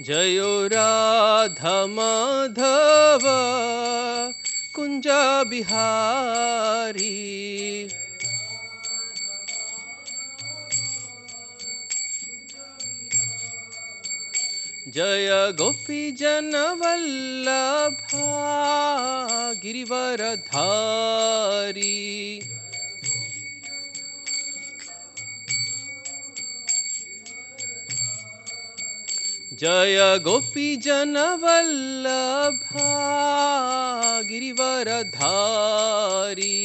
जयो राधा माधव कुंज बिहारी। जय गोपी जन वल्लभा गिरिवरधारी। जय गोपी जन वल्लभा गिरिवरधारी।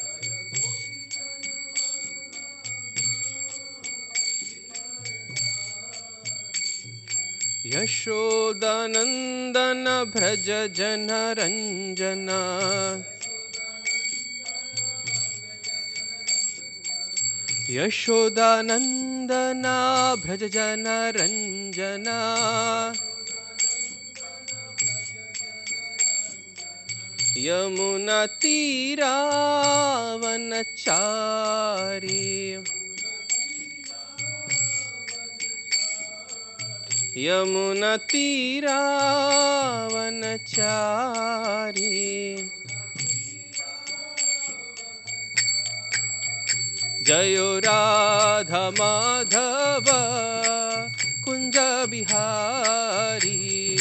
यशोदानंदन भ्रज जन रंजना। यशोदानंदना भ्रज जन रंजना। यमुना तीरावनचारी। यमुना तीरावनचारी। जयो राधा माधव कुंज बिहारी।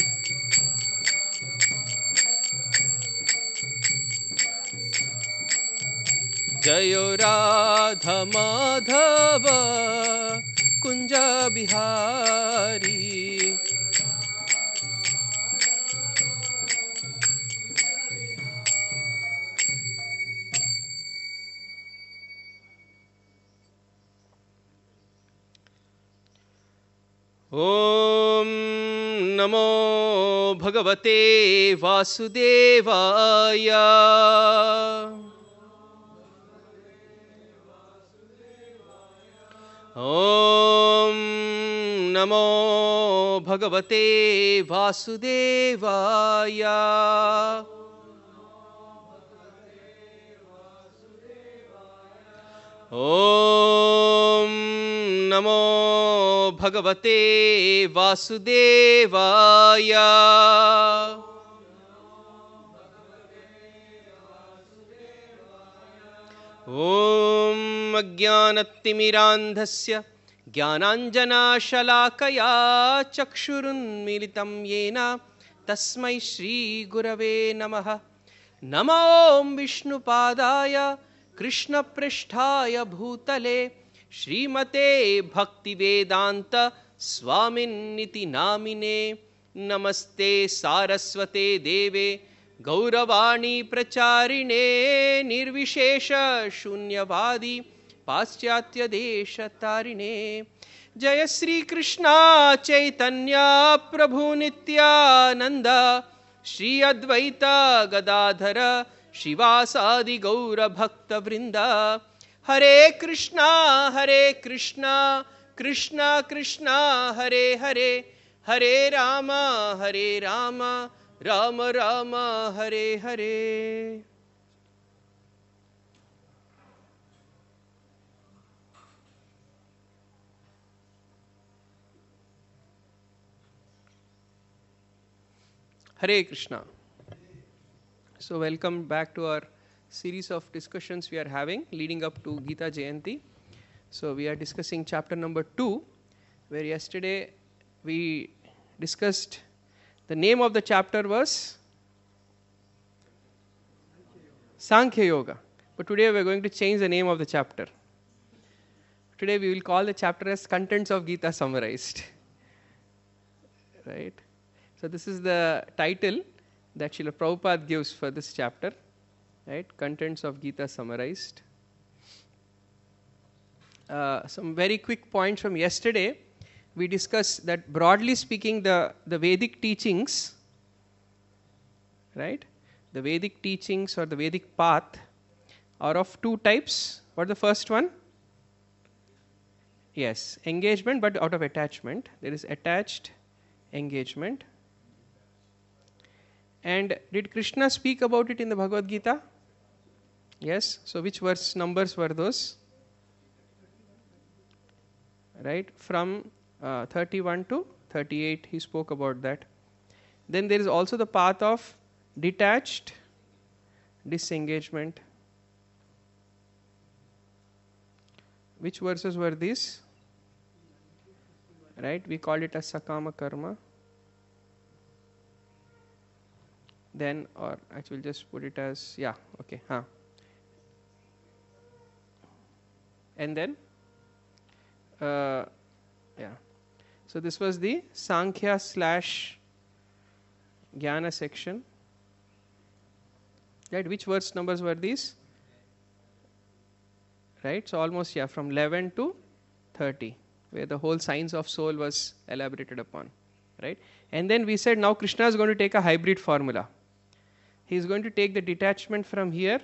जयो राधा माधव कुंज बिहारी। ओम नमो भगवते वासुदेवाय। ओम नमो भगवते वासुदेवाय। ओम नमो भगवते वासुदेवाय। ओम अज्ञानतिमिरान्धस्य ज्ञानाञ्जनशलाकया चक्षुरुन्मीलितं येन तस्मै श्रीगुरवे नमः। नमो विष्णुपादाय कृष्णपृष्ठाय भूतले श्रीमते भक्तिवेदांत स्वामिन्निति नामिने। नमस्ते सारस्वते देवे गौरवाणी प्रचारिणे निर्विशेष शून्यवादी पाश्चात्य देश तारिणे। जय श्री कृष्णा चैतन्य प्रभु नित्यानंद श्री अद्वैत गदाधर शिवासादि गौर भक्त वृंद। हरे कृष्णा कृष्णा कृष्णा हरे हरे, हरे Ram Ram Ram Hare Hare. Hare Krishna. So welcome back to our series of discussions we are having leading up to Gita Jayanti. So we are discussing chapter number 2, where yesterday we discussed the name of the chapter was Sankhya Yoga. But today we are going to change the name of the chapter. Today we will call the chapter as Contents of Gita Summarized. Right? So this is the title that Srila Prabhupada gives for this chapter, right? Contents of Gita Summarized. Some very quick points from yesterday. We discussed that broadly speaking, the Vedic teachings, right? The Vedic teachings or the Vedic path are of two types. What is the first one? Yes, engagement, but out of attachment. There is attached engagement. And did Krishna speak about it in the Bhagavad Gita? Yes. So which verse numbers were those? Right, from 31 to 38 he spoke about that. Then there is also the path of detached disengagement. Which verses were these? Right, we called it as sakama karma. Then, or actually just put it as, yeah, okay, and then, yeah. So this was the Sankhya / Jnana section. Right, which verse numbers were these? Right, so almost, yeah, from 11 to 30, where the whole science of soul was elaborated upon. Right, and then we said now Krishna is going to take a hybrid formula. He is going to take the detachment from here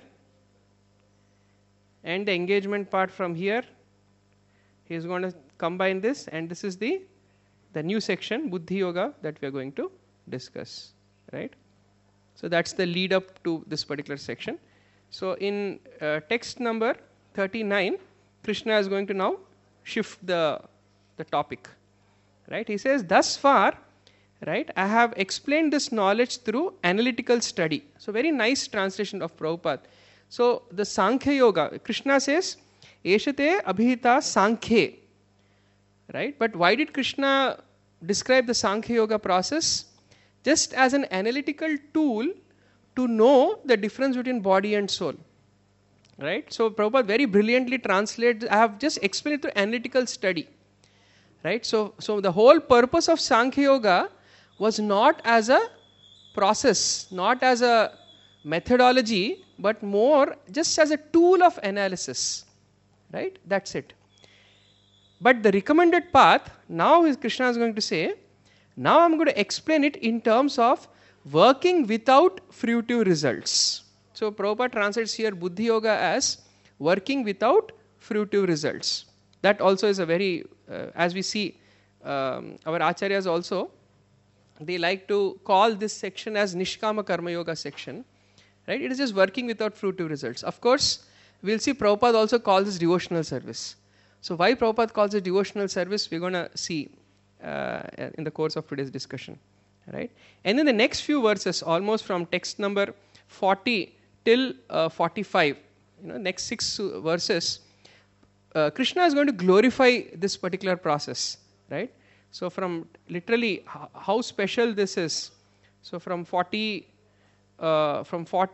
and the engagement part from here. He is going to combine this, and this is the new section, Buddhi Yoga, that we are going to discuss. Right, so that's the lead up to this particular section. So in text number 39, Krishna is going to now shift the topic. Right, he says, thus far, right, I have explained this knowledge through analytical study. So very nice translation of Prabhupada. So the Sankhya Yoga, Krishna says, Eshate abhita Sankhye. Right, but why did Krishna describe the Sankhya Yoga process? Just as an analytical tool to know the difference between body and soul. Right, so Prabhupada very brilliantly translated, I have just explained it through analytical study. Right, so the whole purpose of Sankhya Yoga was not as a process, not as a methodology, but more just as a tool of analysis. Right, that's it. But the recommended path, now Krishna is going to say, now I'm going to explain it in terms of working without fruitive results. So Prabhupada translates here Buddhi Yoga as working without fruitive results. That also is a very, as we see, our acharyas also, they like to call this section as Nishkama Karma Yoga section. Right? It is just working without fruitive results. Of course, we'll see Prabhupada also calls this devotional service. So why Prabhupada calls it devotional service, we're going to see in the course of today's discussion. Right? And then the next few verses, almost from text number 40 till 45, next 6 verses, Krishna is going to glorify this particular process. Right? So from literally how special this is. So from 40 to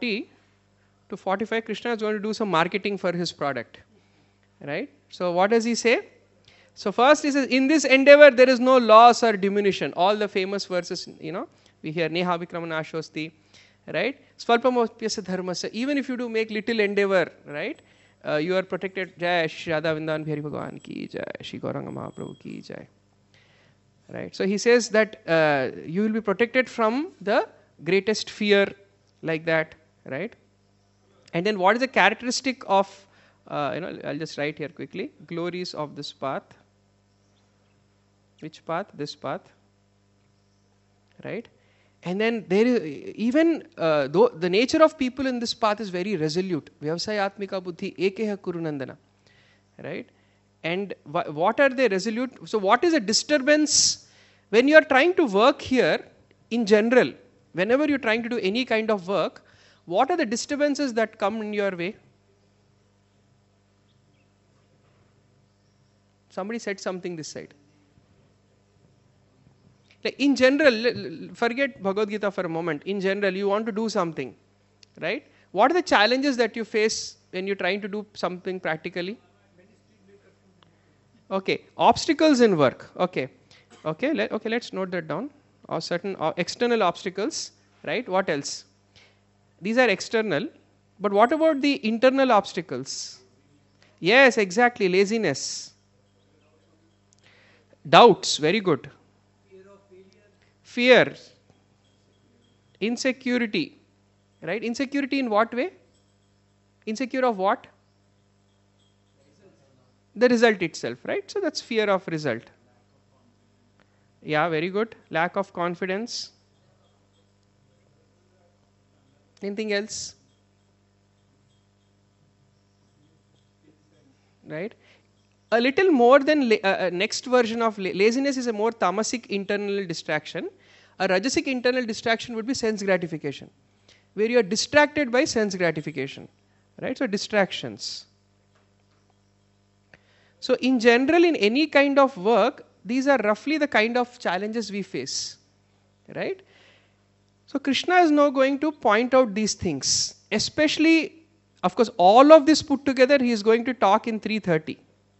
45, Krishna is going to do some marketing for his product. Right? So what does he say? So first he says, in this endeavor there is no loss or diminution. All the famous verses, we hear Neha Vikramanashosti, right? Swalpamopyasya dharmasya. Even if you do make little endeavor, right? You are protected. Jai Shri Radha Vrindavan Bihari Bhagavan ki jai, Shri Gauranga Mahaprabhu ki jai. Right? So he says that you will be protected from the greatest fear, like that, right? And then what is the characteristic of, I'll just write here quickly, glories of this path. Which path? This path. Right? And then there is even though the nature of people in this path is very resolute. Vyavasayatmika buddhi ekeha kurunandana. Right? And what are they resolute? So what is a disturbance when you are trying to work here in general? Whenever you're trying to do any kind of work, what are the disturbances that come in your way? Somebody said something this side. Like in general, forget Bhagavad Gita for a moment. In general, you want to do something, right? What are the challenges that you face when you're trying to do something practically? Okay, obstacles in work. Okay, let's note that down. Or certain external obstacles, right? What else? These are external, but what about the internal obstacles? Yes, exactly, laziness. Doubts, very good. Fear, insecurity, right? Insecurity in what way? Insecure of what? The result itself, right? So that's fear of result. Yeah, very good. Lack of confidence. Anything else? Right? a little more than next version of laziness is a more tamasic internal distraction. A rajasic internal distraction would be sense gratification, where you are distracted by sense gratification, right? So distractions. So in general, in any kind of work, these are roughly the kind of challenges we face, right? So Krishna is now going to point out these things, especially, of course, all of this put together, he is going to talk in 3:30.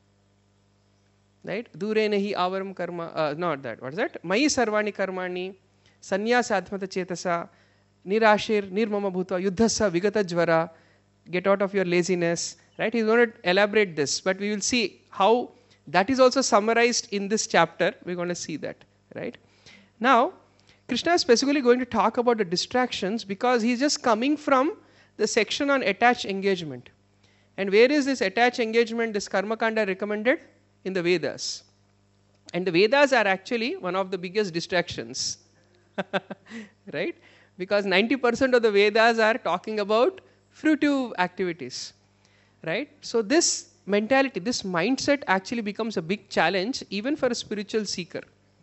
Right? Dure nahi avaram karma, not that, what is that? Mayi sarvani karmani, sanyasa atmata chetasa, nirashir, nirmama bhutva, yuddhasa, vigata jvara, get out of your laziness. Right? He's going to elaborate this, but we will see how that is also summarized in this chapter. We're going to see that. Right? Now, Krishna is specifically going to talk about the distractions because he's just coming from the section on attached engagement. And where is this attached engagement, this karma kanda recommended? In the Vedas. And the Vedas are actually one of the biggest distractions. Right? Because 90% of the Vedas are talking about fruitive activities. Right? So this mentality, this mindset actually becomes a big challenge even for a spiritual seeker.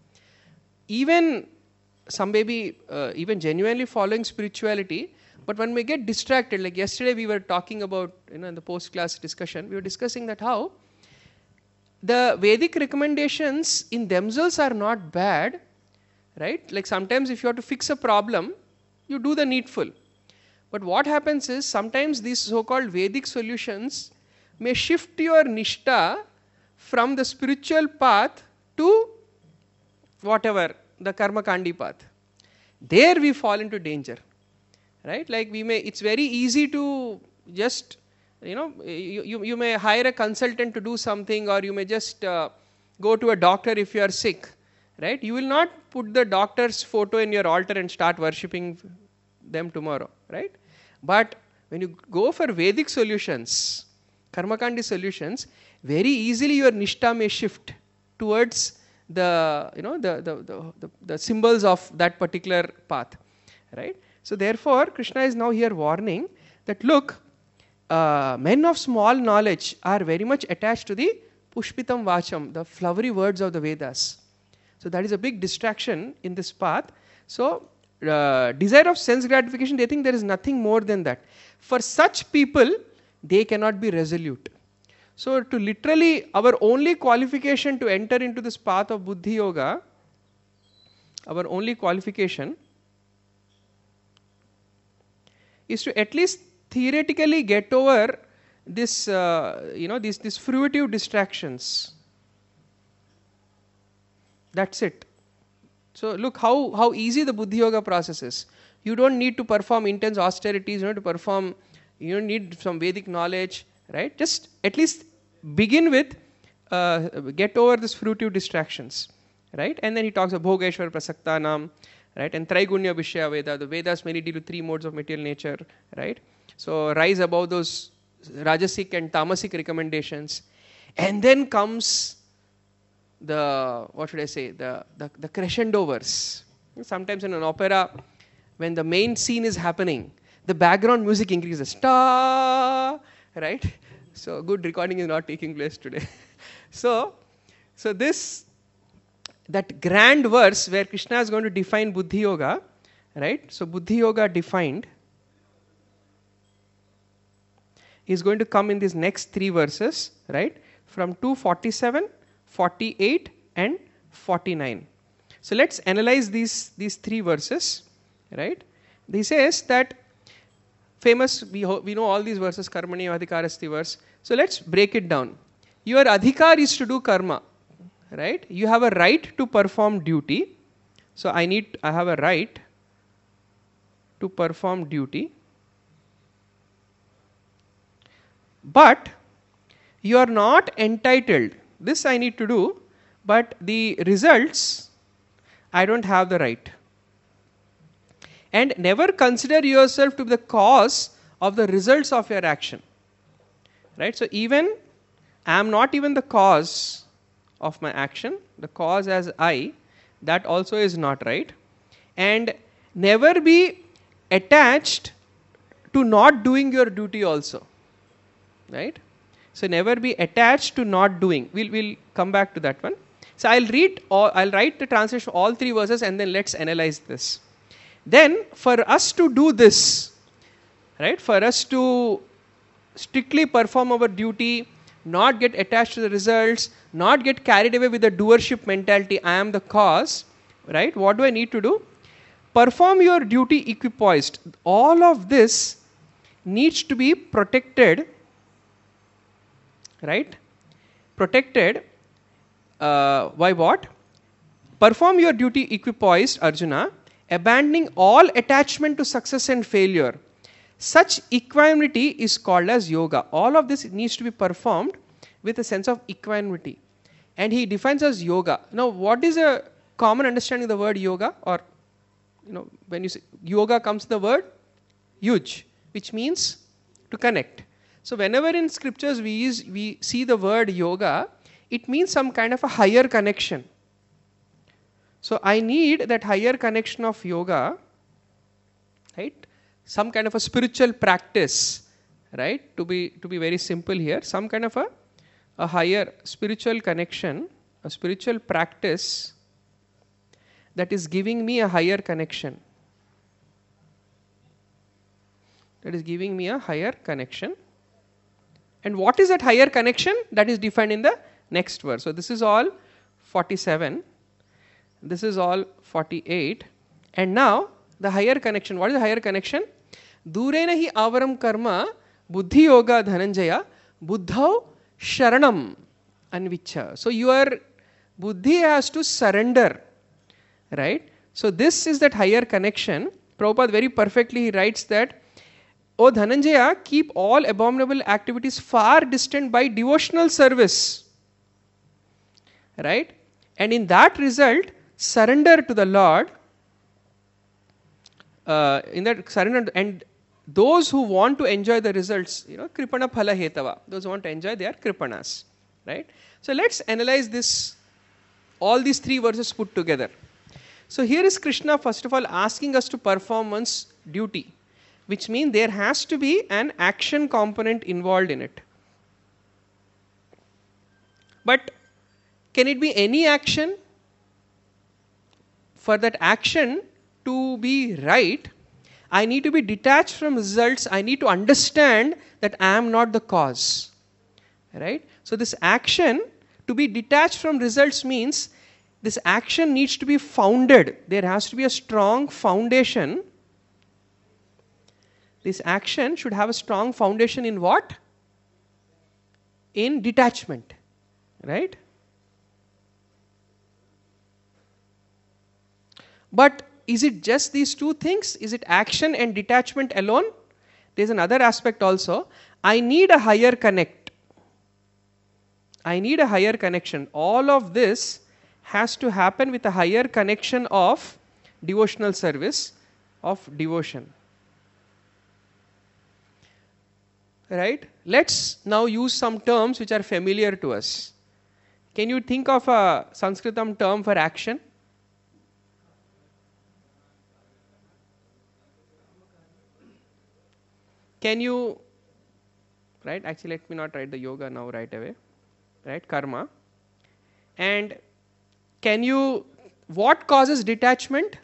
Even some may be even genuinely following spirituality, but one may get distracted. Like yesterday we were talking about, in the post-class discussion, we were discussing that how the Vedic recommendations in themselves are not bad, right? Like sometimes if you have to fix a problem, you do the needful. But what happens is sometimes these so-called Vedic solutions may shift your nishta from the spiritual path to whatever, the karma kandi path. There we fall into danger, right? Like it's very easy to just, you may hire a consultant to do something, or you may just go to a doctor if you are sick, right? You will not put the doctor's photo in your altar and start worshipping them tomorrow, right? But when you go for Vedic solutions, karmakandi solutions, very easily your nishta may shift towards the symbols of that particular path, right? So therefore, Krishna is now here warning that look, men of small knowledge are very much attached to the pushpitam vacham, the flowery words of the Vedas. So that is a big distraction in this path. So desire of sense gratification, they think there is nothing more than that. For such people, they cannot be resolute. So to literally, our only qualification to enter into this path of Buddhi Yoga, our only qualification is to at least theoretically get over this, these fruitive distractions. That's it. So look how easy the Buddhi Yoga process is. You don't need to perform intense austerities, you don't need some Vedic knowledge, right? Just at least begin with, get over this fruitive distractions, right? And then he talks about Bhogeshwar Prasaktanam, right? And Traigunya Vishya Veda. The Vedas mainly deal with three modes of material nature, right? So rise above those Rajasic and Tamasic recommendations. And then comes the crescendo verse. Sometimes in an opera, when the main scene is happening, the background music increases. Ta, right? So good recording is not taking place today. So that grand verse where Krishna is going to define Buddhi Yoga, right? So Buddhi Yoga defined is going to come in these next three verses, right? From 247, 48 and 49. So let's analyze these three verses, right? He says that famous, we know all these verses, karmani adhikarasti verse. So let's break it down. Your adhikar is to do karma, right? You have a right to perform duty. So I have a right to perform duty. But you are not entitled. This I need to do, but the results, I don't have the right. And never consider yourself to be the cause of the results of your action. Right? So even, I am not even the cause of my action. The cause as I, that also is not right. And never be attached to not doing your duty also. Right? So never be attached to not doing. We'll come back to that one. So I'll write the translation of all three verses and then let's analyze this. Then for us to do this, right, for us to strictly perform our duty, not get attached to the results, not get carried away with the doership mentality, I am the cause, right, what do I need to do? Perform your duty equipoised. All of this needs to be protected, right? Protected by what? Perform your duty equipoised, Arjuna, abandoning all attachment to success and failure. Such equanimity is called as yoga. All of this needs to be performed with a sense of equanimity. And he defines as yoga. Now, what is a common understanding of the word yoga? Or, when you say yoga comes the word yuj, which means to connect. So, whenever in scriptures we see the word yoga, it means some kind of a higher connection. So, I need that higher connection of yoga, right? Some kind of a spiritual practice, right? To be very simple here, some kind of a higher spiritual connection, a spiritual practice that is giving me a higher connection. That is giving me a higher connection. And what is that higher connection? That is defined in the next verse. So this is all 47. This is all 48. And now the higher connection. What is the higher connection? Durena hi avaram karma buddhi yoga dhananjaya buddhau sharanam anvicha. So your buddhi has to surrender, right? So this is that higher connection. Prabhupada very perfectly he writes that, O Dhananjaya, keep all abominable activities far distant by devotional service, right? And in that result, surrender to the Lord. In that surrender, and those who want to enjoy the results, kripana phala hetava. Those who want to enjoy, they are kripanas, right? So let's analyze this, all these three verses put together. So here is Krishna first of all asking us to perform one's duty, which means there has to be an action component involved in it. But can it be any action? For that action to be right, I need to be detached from results. I need to understand that I am not the cause. Right? So this action, to be detached from results means this action needs to be founded. There has to be a strong foundation. This action should have a strong foundation in what? In detachment. Right? But is it just these two things? Is it action and detachment alone? There's another aspect also. I need a higher connect. I need a higher connection. All of this has to happen with a higher connection of devotional service, of devotion. Right? Let's now use some terms which are familiar to us. Can you think of a Sanskritam term for action? Can you, right? Actually, let me not write the yoga now right away. Right? Karma. And can you, what causes detachment?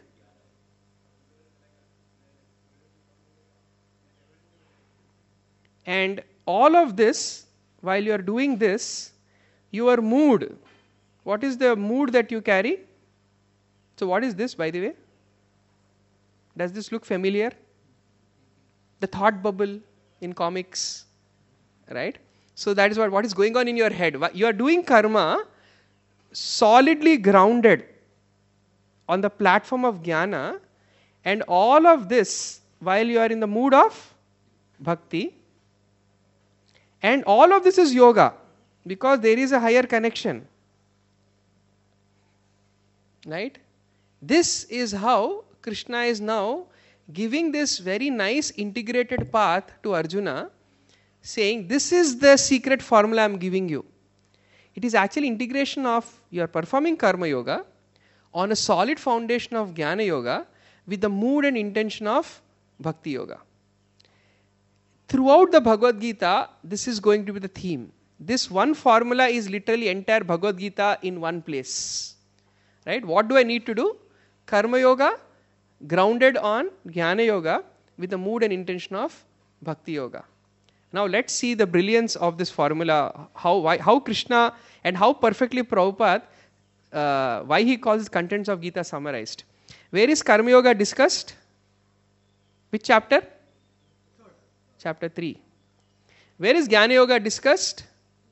And all of this, while you are doing this, your mood, what is the mood that you carry? So what is this, by the way? Does this look familiar? The thought bubble in comics, right? So that is what is going on in your head. You are doing karma solidly grounded on the platform of jnana, and all of this while you are in the mood of bhakti, and all of this is yoga because there is a higher connection, right? This is how Krishna is now giving this very nice integrated path to Arjuna, saying this is the secret formula I am giving you. It is actually integration of your performing karma yoga on a solid foundation of jnana yoga with the mood and intention of bhakti yoga. Throughout the Bhagavad Gita, this is going to be the theme. this one formula is literally entire Bhagavad Gita in one place. Right? What do I need to do? Karma Yoga grounded on Jnana Yoga with the mood and intention of Bhakti Yoga. Now let's see the brilliance of this formula, how Krishna and how perfectly Prabhupada, why he calls contents of Gita summarized. Where is Karma Yoga discussed? Which chapter? Chapter 3. Where is Jnana Yoga discussed?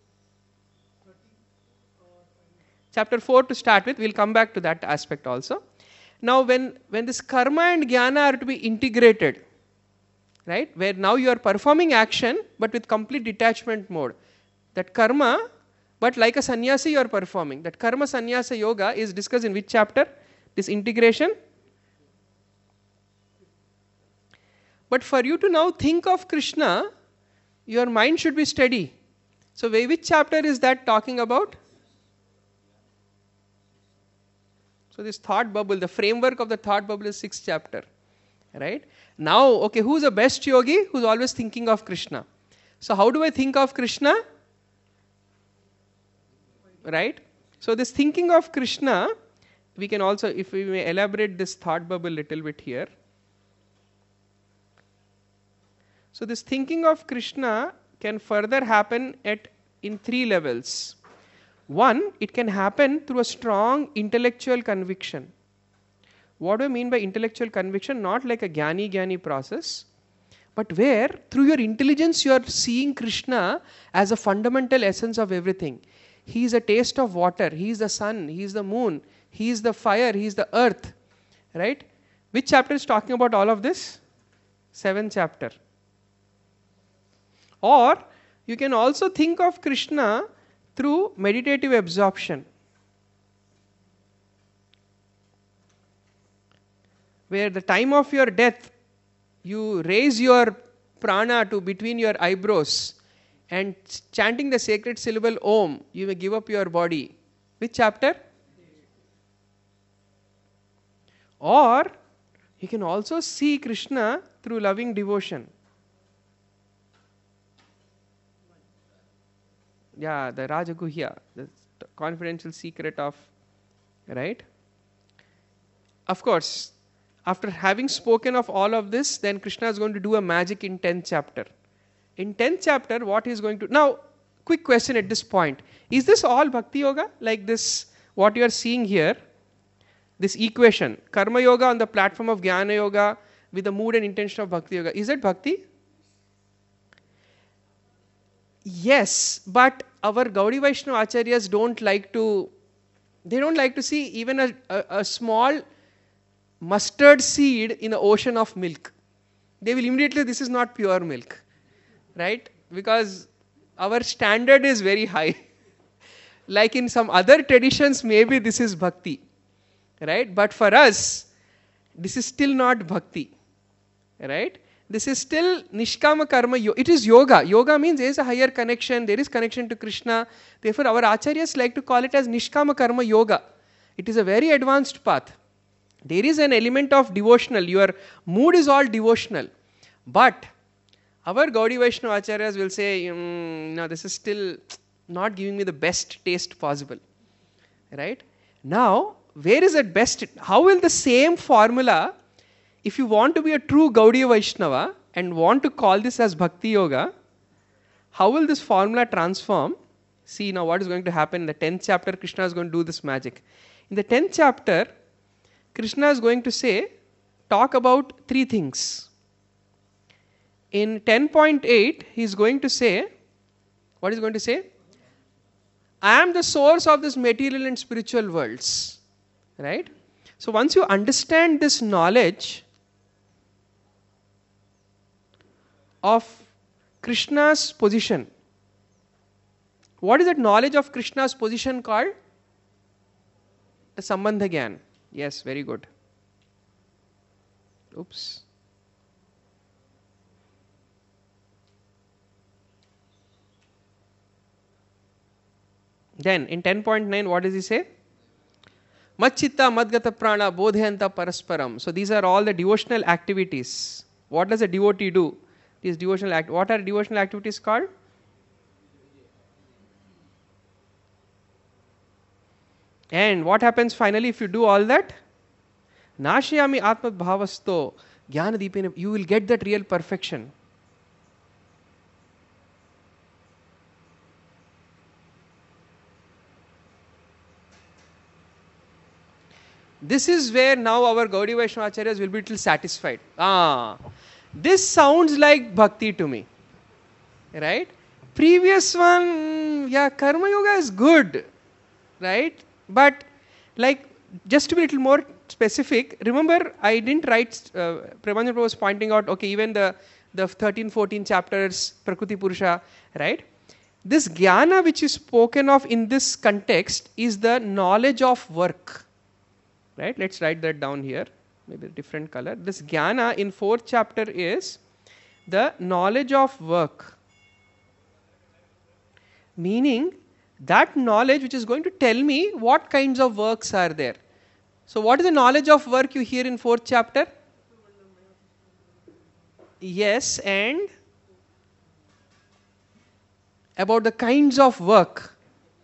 Chapter 4 to start with. We'll come back to that aspect also. Now when this karma and jnana are to be integrated, right, where now you are performing action but with complete detachment mode, that karma, but like a sannyasi you are performing, that karma sannyasa yoga is discussed in which chapter? This integration. But for you to now think of Krishna, your mind should be steady. So which chapter is that talking about? So this thought bubble, the framework of the thought bubble is 6th chapter. Right? Now, okay, who's the best yogi? Who's always thinking of Krishna. So how do I think of Krishna? Right? So this thinking of Krishna, we can also, if we may elaborate this thought bubble a little bit here. So this thinking of Krishna can further happen in 3 levels. One, it can happen through a strong intellectual conviction. What do I mean by intellectual conviction? Not like a jnani process, but where through your intelligence you are seeing Krishna as a fundamental essence of everything. He is a taste of water, he is the sun, he is the moon, he is the fire, he is the earth. Right? Which chapter is talking about all of this? 7th chapter. Or you can also think of Krishna through meditative absorption, where the time of your death, you raise your prana to between your eyebrows and chanting the sacred syllable Om, you may give up your body. Which chapter? Or you can also see Krishna through loving devotion. Yeah, the Rajaguhya, the confidential secret of, right? Of course, after having spoken of all of this, then Krishna is going to do a magic in 10th chapter. In 10th chapter, what he is going to... Now, quick question at this point. Is this all Bhakti Yoga? Like this, what you are seeing here, this equation, Karma Yoga on the platform of Jnana Yoga with the mood and intention of Bhakti Yoga. Is it Bhakti? Yes, but our Gaudiya Vaishnava Acharyas don't like to see even a small mustard seed in the ocean of milk. They will immediately, this is not pure milk. Right? Because our standard is very high. Like in some other traditions, maybe this is bhakti. Right? But for us, this is still not bhakti. Right? This is still Nishkama Karma Yoga. It is yoga. Yoga means there is a higher connection, there is connection to Krishna. Therefore, our Acharyas like to call it as Nishkama Karma Yoga. It is a very advanced path. There is an element of devotional. Your mood is all devotional. But our Gaudiya Vaishnava Acharyas will say, no, this is still not giving me the best taste possible. Right? Now, where is it best? How will the same formula, if you want to be a true Gaudiya Vaishnava and want to call this as Bhakti Yoga, how will this formula transform? See now what is going to happen in the 10th chapter. Krishna is going to do this magic. In the 10th chapter, Krishna is going to talk about 3 things. In 10.8, he is going to say, what is he going to say? I am the source of this material and spiritual worlds. Right? So once you understand this knowledge of Krishna's position, what is that knowledge of Krishna's position called? The Sambandha Gyan. Yes, very good. Oops. Then in 10.9, what does he say? Machchitta madgata prana bodhayanta parasparam. So these are all the devotional activities. What does a devotee do? These devotional what are devotional activities called? And what happens finally if you do all that? Nashayami atmat bhavasto jnana deepena. You will get that real perfection. This is where now our Gaudiya Vaishnava Acharyas will be little satisfied. This sounds like bhakti to me. Right? Previous one, yeah, Karma Yoga is good. Right? But like, just to be a little more specific, remember I didn't write, Premanjan was pointing out, okay, even the 13, 14 chapters, Prakriti Purusha, right? This jnana which is spoken of in this context is the knowledge of work. Right? Let's write that down here, maybe a different color. This jnana in 4th chapter is the knowledge of work. Meaning that knowledge which is going to tell me what kinds of works are there. So what is the knowledge of work you hear in 4th chapter? Yes, and about the kinds of work.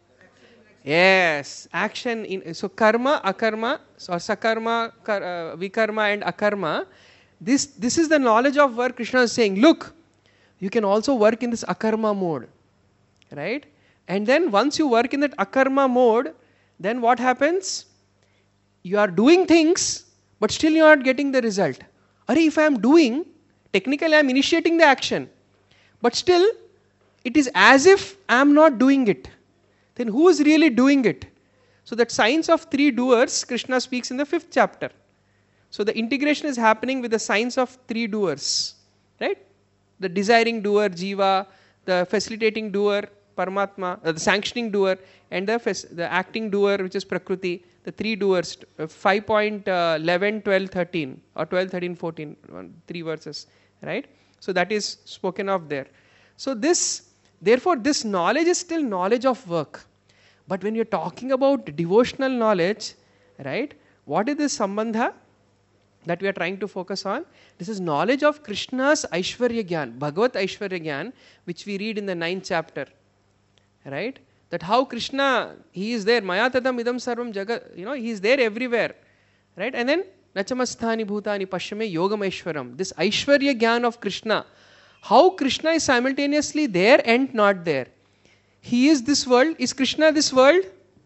Yes, action in, so karma, akarma, so sakarma, vikarma and akarma. This is the knowledge of work. Krishna is saying, look, you can also work in this akarma mode. Right? And then once you work in that akarma mode, then what happens? You are doing things, but still you are not getting the result. Or if I am doing, technically I am initiating the action, but still it is as if I am not doing it. Then who is really doing it? So that science of 3 doers, Krishna speaks in the 5th chapter. So the integration is happening with the science of 3 doers. Right? The desiring doer, Jiva, the facilitating doer, Paramatma, the sanctioning doer, and the acting doer, which is Prakriti, the 3 doers, 5.11, 12, 13, or 12, 13, 14, 3 verses. Right? So that is spoken of there. So therefore this knowledge is still knowledge of work. But when you're talking about devotional knowledge, right, what is this sambandha that we are trying to focus on? This is knowledge of Krishna's Aishwarya Gyan, Bhagavat Aishwarya Gyan, which we read in the 9th chapter. Right? That how Krishna, he is there, Maya tadam idam sarvam jagat, he is there everywhere. Right? And then, Nachamasthani bhutani pashyame yogam aishwaram. This Aishwarya Gyan of Krishna, how Krishna is simultaneously there and not there. He is this world. Is Krishna this world?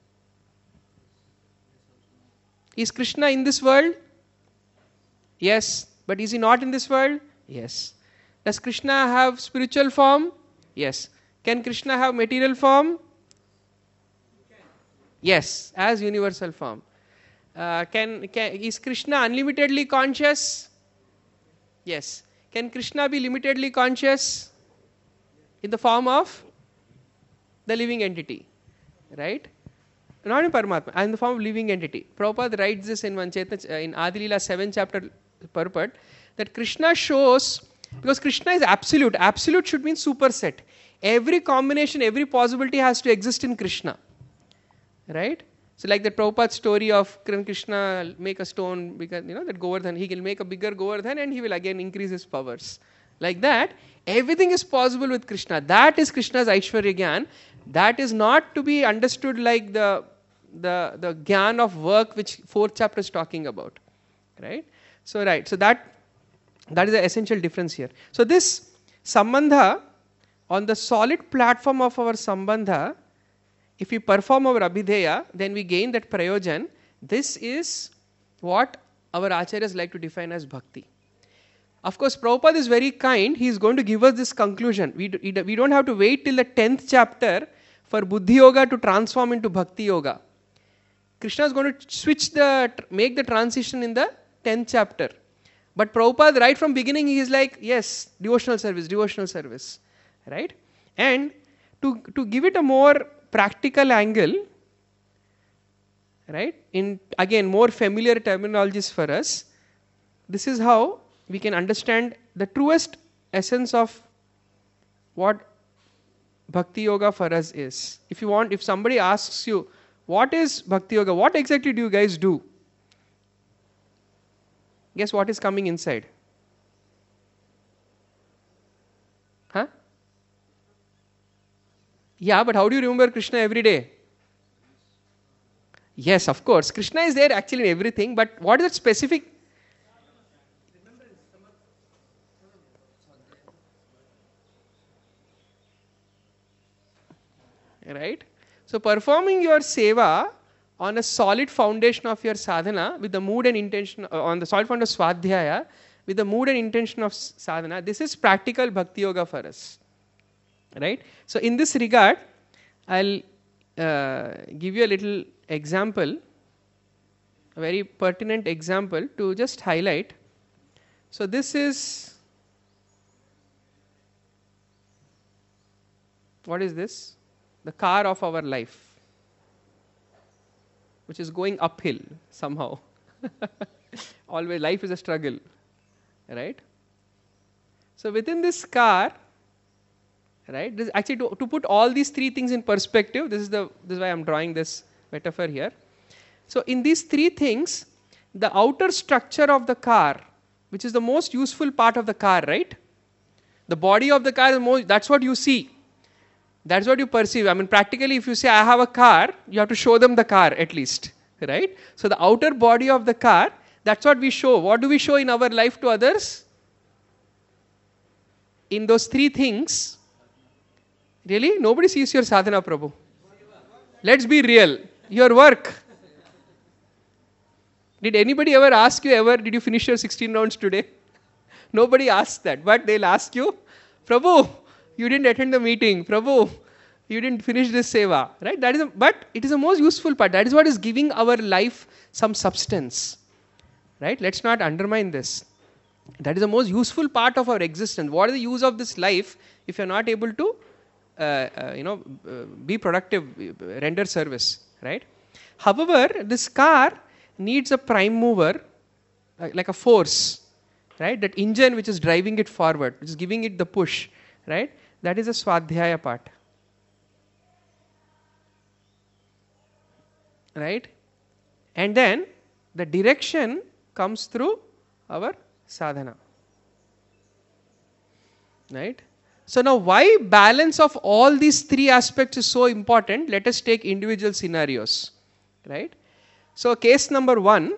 Is Krishna in this world? Yes. But is he not in this world? Yes. Does Krishna have spiritual form? Yes. Can Krishna have material form? Yes, as universal form. Is Krishna unlimitedly conscious? Yes. Can Krishna be limitedly conscious? In the form of the living entity, right? Not in Paramatma, in the form of living entity. Prabhupada writes this in in Adi Leela 7th chapter purport, that Krishna shows, because Krishna is absolute. Absolute should mean superset. Every combination, every possibility has to exist in Krishna, right? So like the Prabhupada story of Krishna make a stone, because that Govardhan, he can make a bigger Govardhan and he will again increase his powers. Like that, everything is possible with Krishna. That is Krishna's Aishwarya Gyan. That is not to be understood like the Gyan of work which 4th chapter is talking about. Right? So right. So that is the essential difference here. So this Sambandha, on the solid platform of our Sambandha, if we perform our Abhideya, then we gain that Prayojan. This is what our Acharyas like to define as Bhakti. Of course, Prabhupada is very kind. He is going to give us this conclusion. We don't have to wait till the 10th chapter for Buddhi Yoga to transform into Bhakti Yoga. Krishna is going to make the transition in the 10th chapter. But Prabhupada, right from beginning, he is like, yes, devotional service. Right? And to give it a more practical angle, right, in again more familiar terminologies for us, this is how we can understand the truest essence of what Bhakti Yoga for us is. If somebody asks you, what is Bhakti Yoga? What exactly do you guys do? Guess what is coming inside? Huh? Yeah, but how do you remember Krishna every day? Yes, of course. Krishna is there actually in everything, but what is that specific? Right? So performing your seva on a solid foundation of your sadhana with the mood and intention, on the solid foundation of swadhyaya, with the mood and intention of sadhana, this is practical bhakti yoga for us. Right? So in this regard, I'll give you a little example, a very pertinent example to just highlight. So this is, what is this? The car of our life, which is going uphill somehow. Always life is a struggle, right? So within this car, right, this actually to put all these three things in perspective, this is why I'm drawing this metaphor here. So in these three things, the outer structure of the car, which is the most useful part of the car, right? The body of the car is that's what you see. That's what you perceive. I mean, practically, if you say, I have a car, you have to show them the car at least, right? So the outer body of the car, that's what we show. What do we show in our life to others? In those three things, really? Nobody sees your sadhana, Prabhu. Let's be real. Your work. Did anybody ever ask you did you finish your 16 rounds today? Nobody asks that, but they'll ask you, Prabhu, you didn't attend the meeting. Prabhu, you didn't finish this seva. Right? But it is the most useful part. That is what is giving our life some substance. Right? Let's not undermine this. That is the most useful part of our existence. What is the use of this life if you're not able to be productive, render service. Right? However, this car needs a prime mover, like a force. Right? That engine which is driving it forward, which is giving it the push. Right? That is a swadhyaya part. Right? And then the direction comes through our sadhana. Right? So now why balance of all these three aspects is so important? Let us take individual scenarios. Right? So case number 1,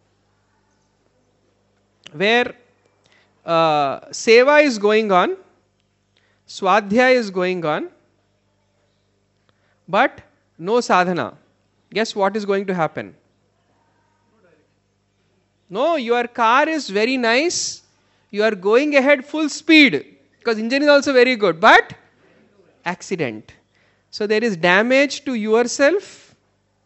where seva is going on, swadhyaya is going on, but no sadhana. Guess what is going to happen? No, your car is very nice. You are going ahead full speed because engine is also very good, but accident. So there is damage to yourself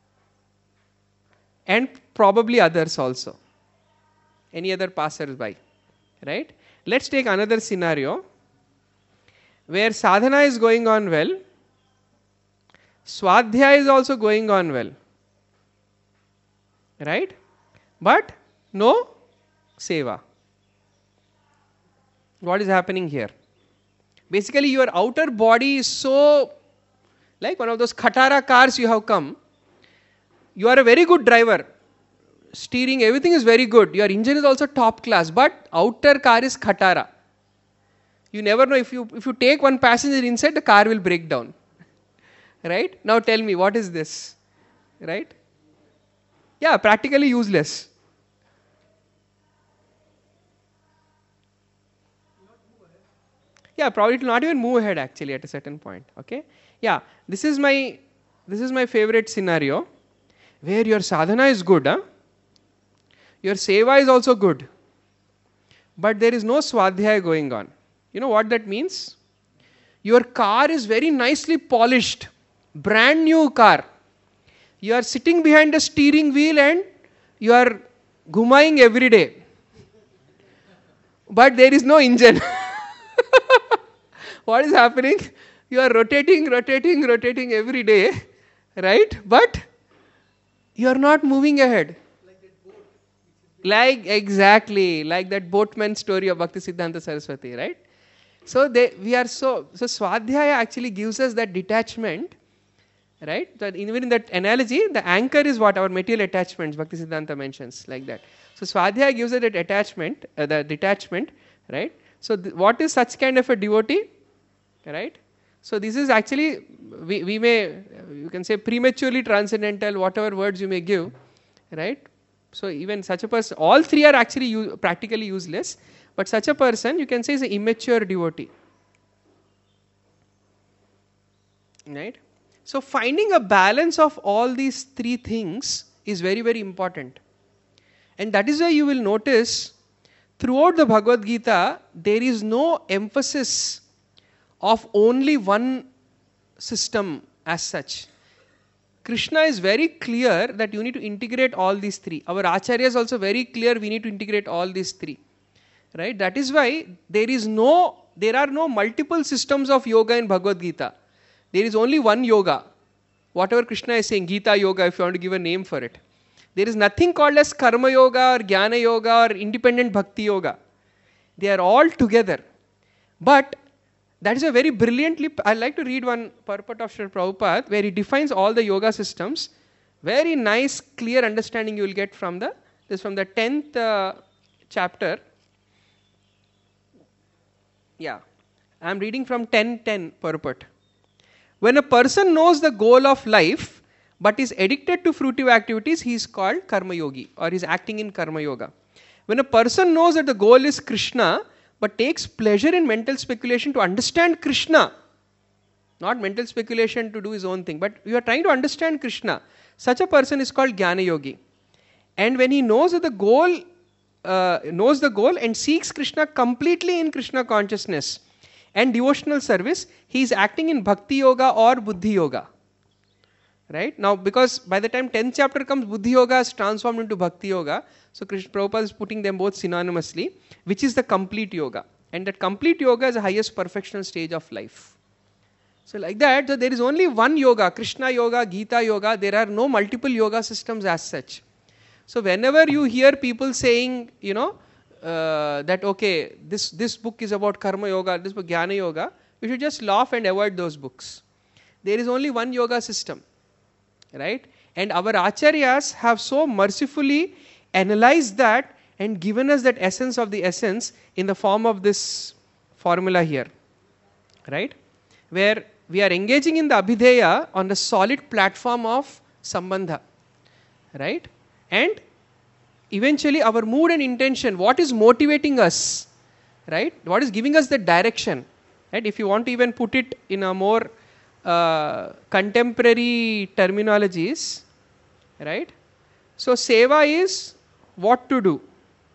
and probably others also. Any other passers-by. Right? Let's take another scenario where sadhana is going on well, swadhyaya is also going on well, right? But no seva. What is happening here? Basically, your outer body is so, like one of those Khatara cars you have come. You are a very good driver. Steering, everything is very good. Your engine is also top class, but outer car is Khatara. You never know, if you take one passenger inside, the car will break down. Right? Now tell me, what is this? Right? Yeah, practically useless. Yeah, probably it will not even move ahead actually at a certain point. Okay? Yeah, this is my favorite scenario where your sadhana is good, your seva is also good, but there is no swadhyaya going on. You know what that means? Your car is very nicely polished, brand new car. You are sitting behind the steering wheel and you are ghumaying every day. But there is no engine. What is happening? You are rotating every day, right? But you are not moving ahead. Exactly, like that boatman story of Bhaktisiddhanta Saraswati, right? So Swadhyaya actually gives us that detachment, right? That even in that analogy, the anchor is what our material attachments, Bhaktisiddhanta mentions, like that. So Swadhyaya gives us that attachment, the detachment, right? So what is such kind of a devotee, right? So this is actually, we may you can say prematurely transcendental, whatever words you may give, right? So even such a person, all three are actually practically useless, but such a person you can say is an immature devotee, right? So finding a balance of all these three things is very, very important. And that is why you will notice throughout the Bhagavad Gita, there is no emphasis of only one system as such. Krishna is very clear that you need to integrate all these three. Our Acharya is also very clear we need to integrate all these three. Right? That is why there are no multiple systems of yoga in Bhagavad Gita. There is only one yoga. Whatever Krishna is saying, Gita Yoga, if you want to give a name for it. There is nothing called as Karma Yoga or Jnana Yoga or Independent Bhakti Yoga. They are all together. But that is a very brilliantly, I like to read one purport of Srila Prabhupada where he defines all the yoga systems. Very nice, clear understanding you will get from the 10th chapter. Yeah, I am reading from 10:10 purport. When a person knows the goal of life but is addicted to fruitive activities, he is called Karma Yogi or is acting in Karma Yoga. When a person knows that the goal is Krishna but takes pleasure in mental speculation to understand Krishna, not mental speculation to do his own thing, but you are trying to understand Krishna, such a person is called Jnana Yogi. And when he knows that the goal and seeks Krishna completely in Krishna consciousness and devotional service, he is acting in Bhakti Yoga or Buddhi Yoga. Right? Now, because by the time 10th chapter comes, Buddhi Yoga is transformed into Bhakti Yoga. So, Krishna Prabhupada is putting them both synonymously, which is the complete yoga. And that complete yoga is the highest perfectional stage of life. So, like that, so there is only one yoga, Krishna Yoga, Gita Yoga. There are no multiple yoga systems as such. So, whenever you hear people saying, that okay, this book is about Karma Yoga, this book Jnana Yoga, you should just laugh and avoid those books. There is only one yoga system. Right? And our acharyas have so mercifully analyzed that and given us that essence of the essence in the form of this formula here. Right? Where we are engaging in the Abhideya on the solid platform of Sambandha. Right? And eventually our mood and intention, what is motivating us? Right? What is giving us the direction? Right? If you want to even put it in a more contemporary terminologies, right? So, seva is what to do.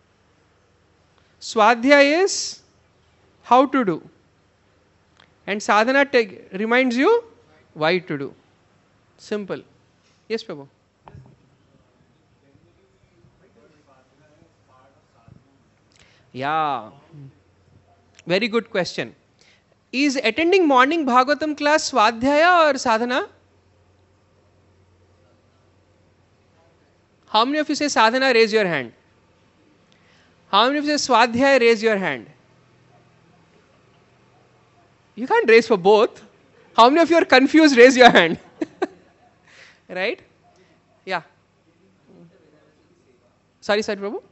Swadhyaya is how to do. And sadhana reminds you why to do. Simple. Yes, Prabhu. Yeah. Very good question. Is attending morning Bhagavatam class Swadhyaya or sadhana? How many of you say sadhana? Raise your hand. How many of you say Swadhyaya? Raise your hand. You can't raise for both. How many of you are confused? Raise your hand. Right? Yeah. Sorry, Prabhu.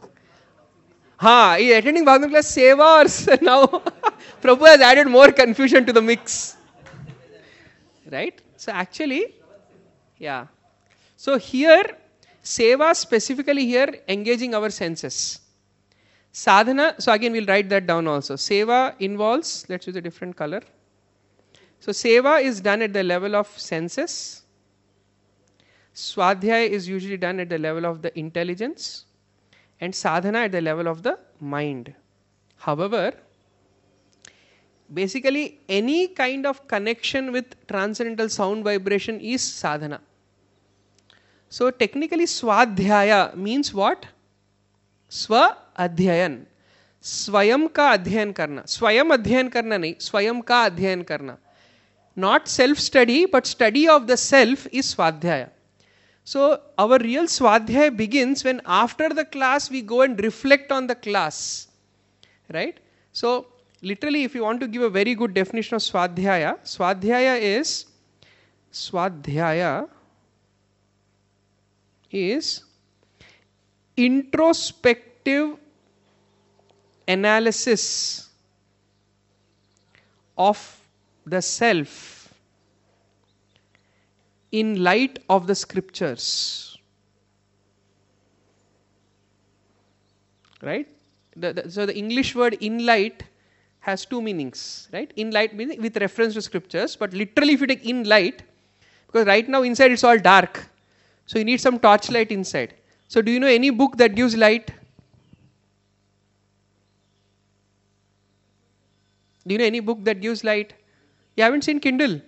Is attending Bhagavatam class seva or now? Prabhu has added more confusion to the mix. Right? So actually, yeah. So here, seva specifically here engaging our senses. Sadhana, so again we'll write that down also. Seva involves, let's use a different color. So seva is done at the level of senses. Swadhyaya is usually done at the level of the intelligence. And sadhana at the level of the mind. However, basically any kind of connection with transcendental sound vibration is sadhana. So technically swadhyaya means what? Swa adhyayan. Swayam ka adhyayan karna. Swayam adhyayan karna nahi, swayam ka adhyayan karna. Not self-study, but study of the self is swadhyaya. So our real swadhyaya begins when after the class we go and reflect on the class. Right? So literally if you want to give a very good definition of swadhyaya, swadhyaya is introspective analysis of the self in light of the scriptures. Right? So the English word in light has two meanings. Right? In light means with reference to scriptures, but literally if you take in light, because right now inside it's all dark, so you need some torchlight inside. So do you know any book that gives light? Do you know any book that gives light? You haven't seen Kindle?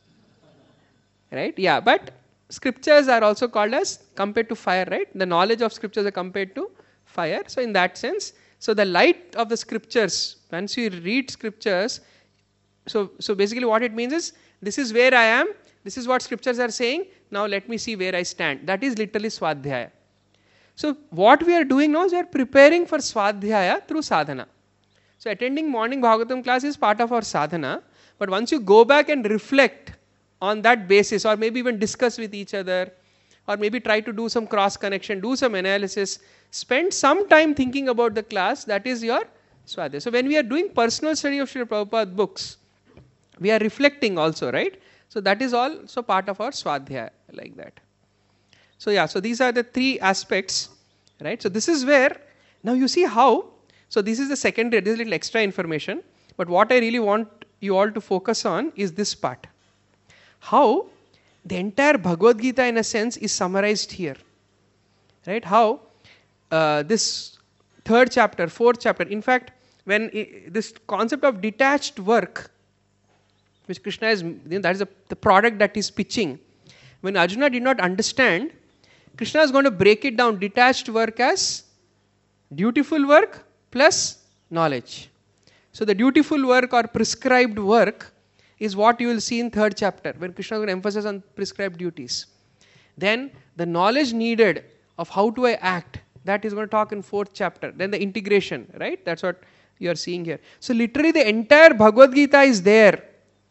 Right? Yeah, but scriptures are also called as compared to fire, right? The knowledge of scriptures are compared to fire. So in that sense, so the light of the scriptures, once you read scriptures, so basically what it means is, this is where I am, this is what scriptures are saying, now let me see where I stand. That is literally Swadhyaya. So what we are doing now is we are preparing for Swadhyaya through sadhana. So attending morning Bhagavatam class is part of our sadhana, but once you go back and reflect on that basis, or maybe even discuss with each other, or maybe try to do some cross connection, do some analysis, spend some time thinking about the class, that is your Swadhyaya. So when we are doing personal study of Srila Prabhupada books, we are reflecting also, right? So that is also part of our Swadhyaya, like that. So yeah, so these are the three aspects, right? So this is where, now you see how, so this is the secondary, this is little extra information, but what I really want you all to focus on is this part. How the entire Bhagavad Gita in a sense is summarized here, right? How this third chapter, fourth chapter, in fact, when this concept of detached work, which Krishna is, that is the product that he's pitching. When Arjuna did not understand, Krishna is going to break it down, detached work as dutiful work plus knowledge. So the dutiful work or prescribed work is what you will see in third chapter, when Krishna is going to emphasize on prescribed duties. Then the knowledge needed of how do I act, that is going to talk in fourth chapter. Then the integration, right? That's what you are seeing here. So literally the entire Bhagavad Gita is there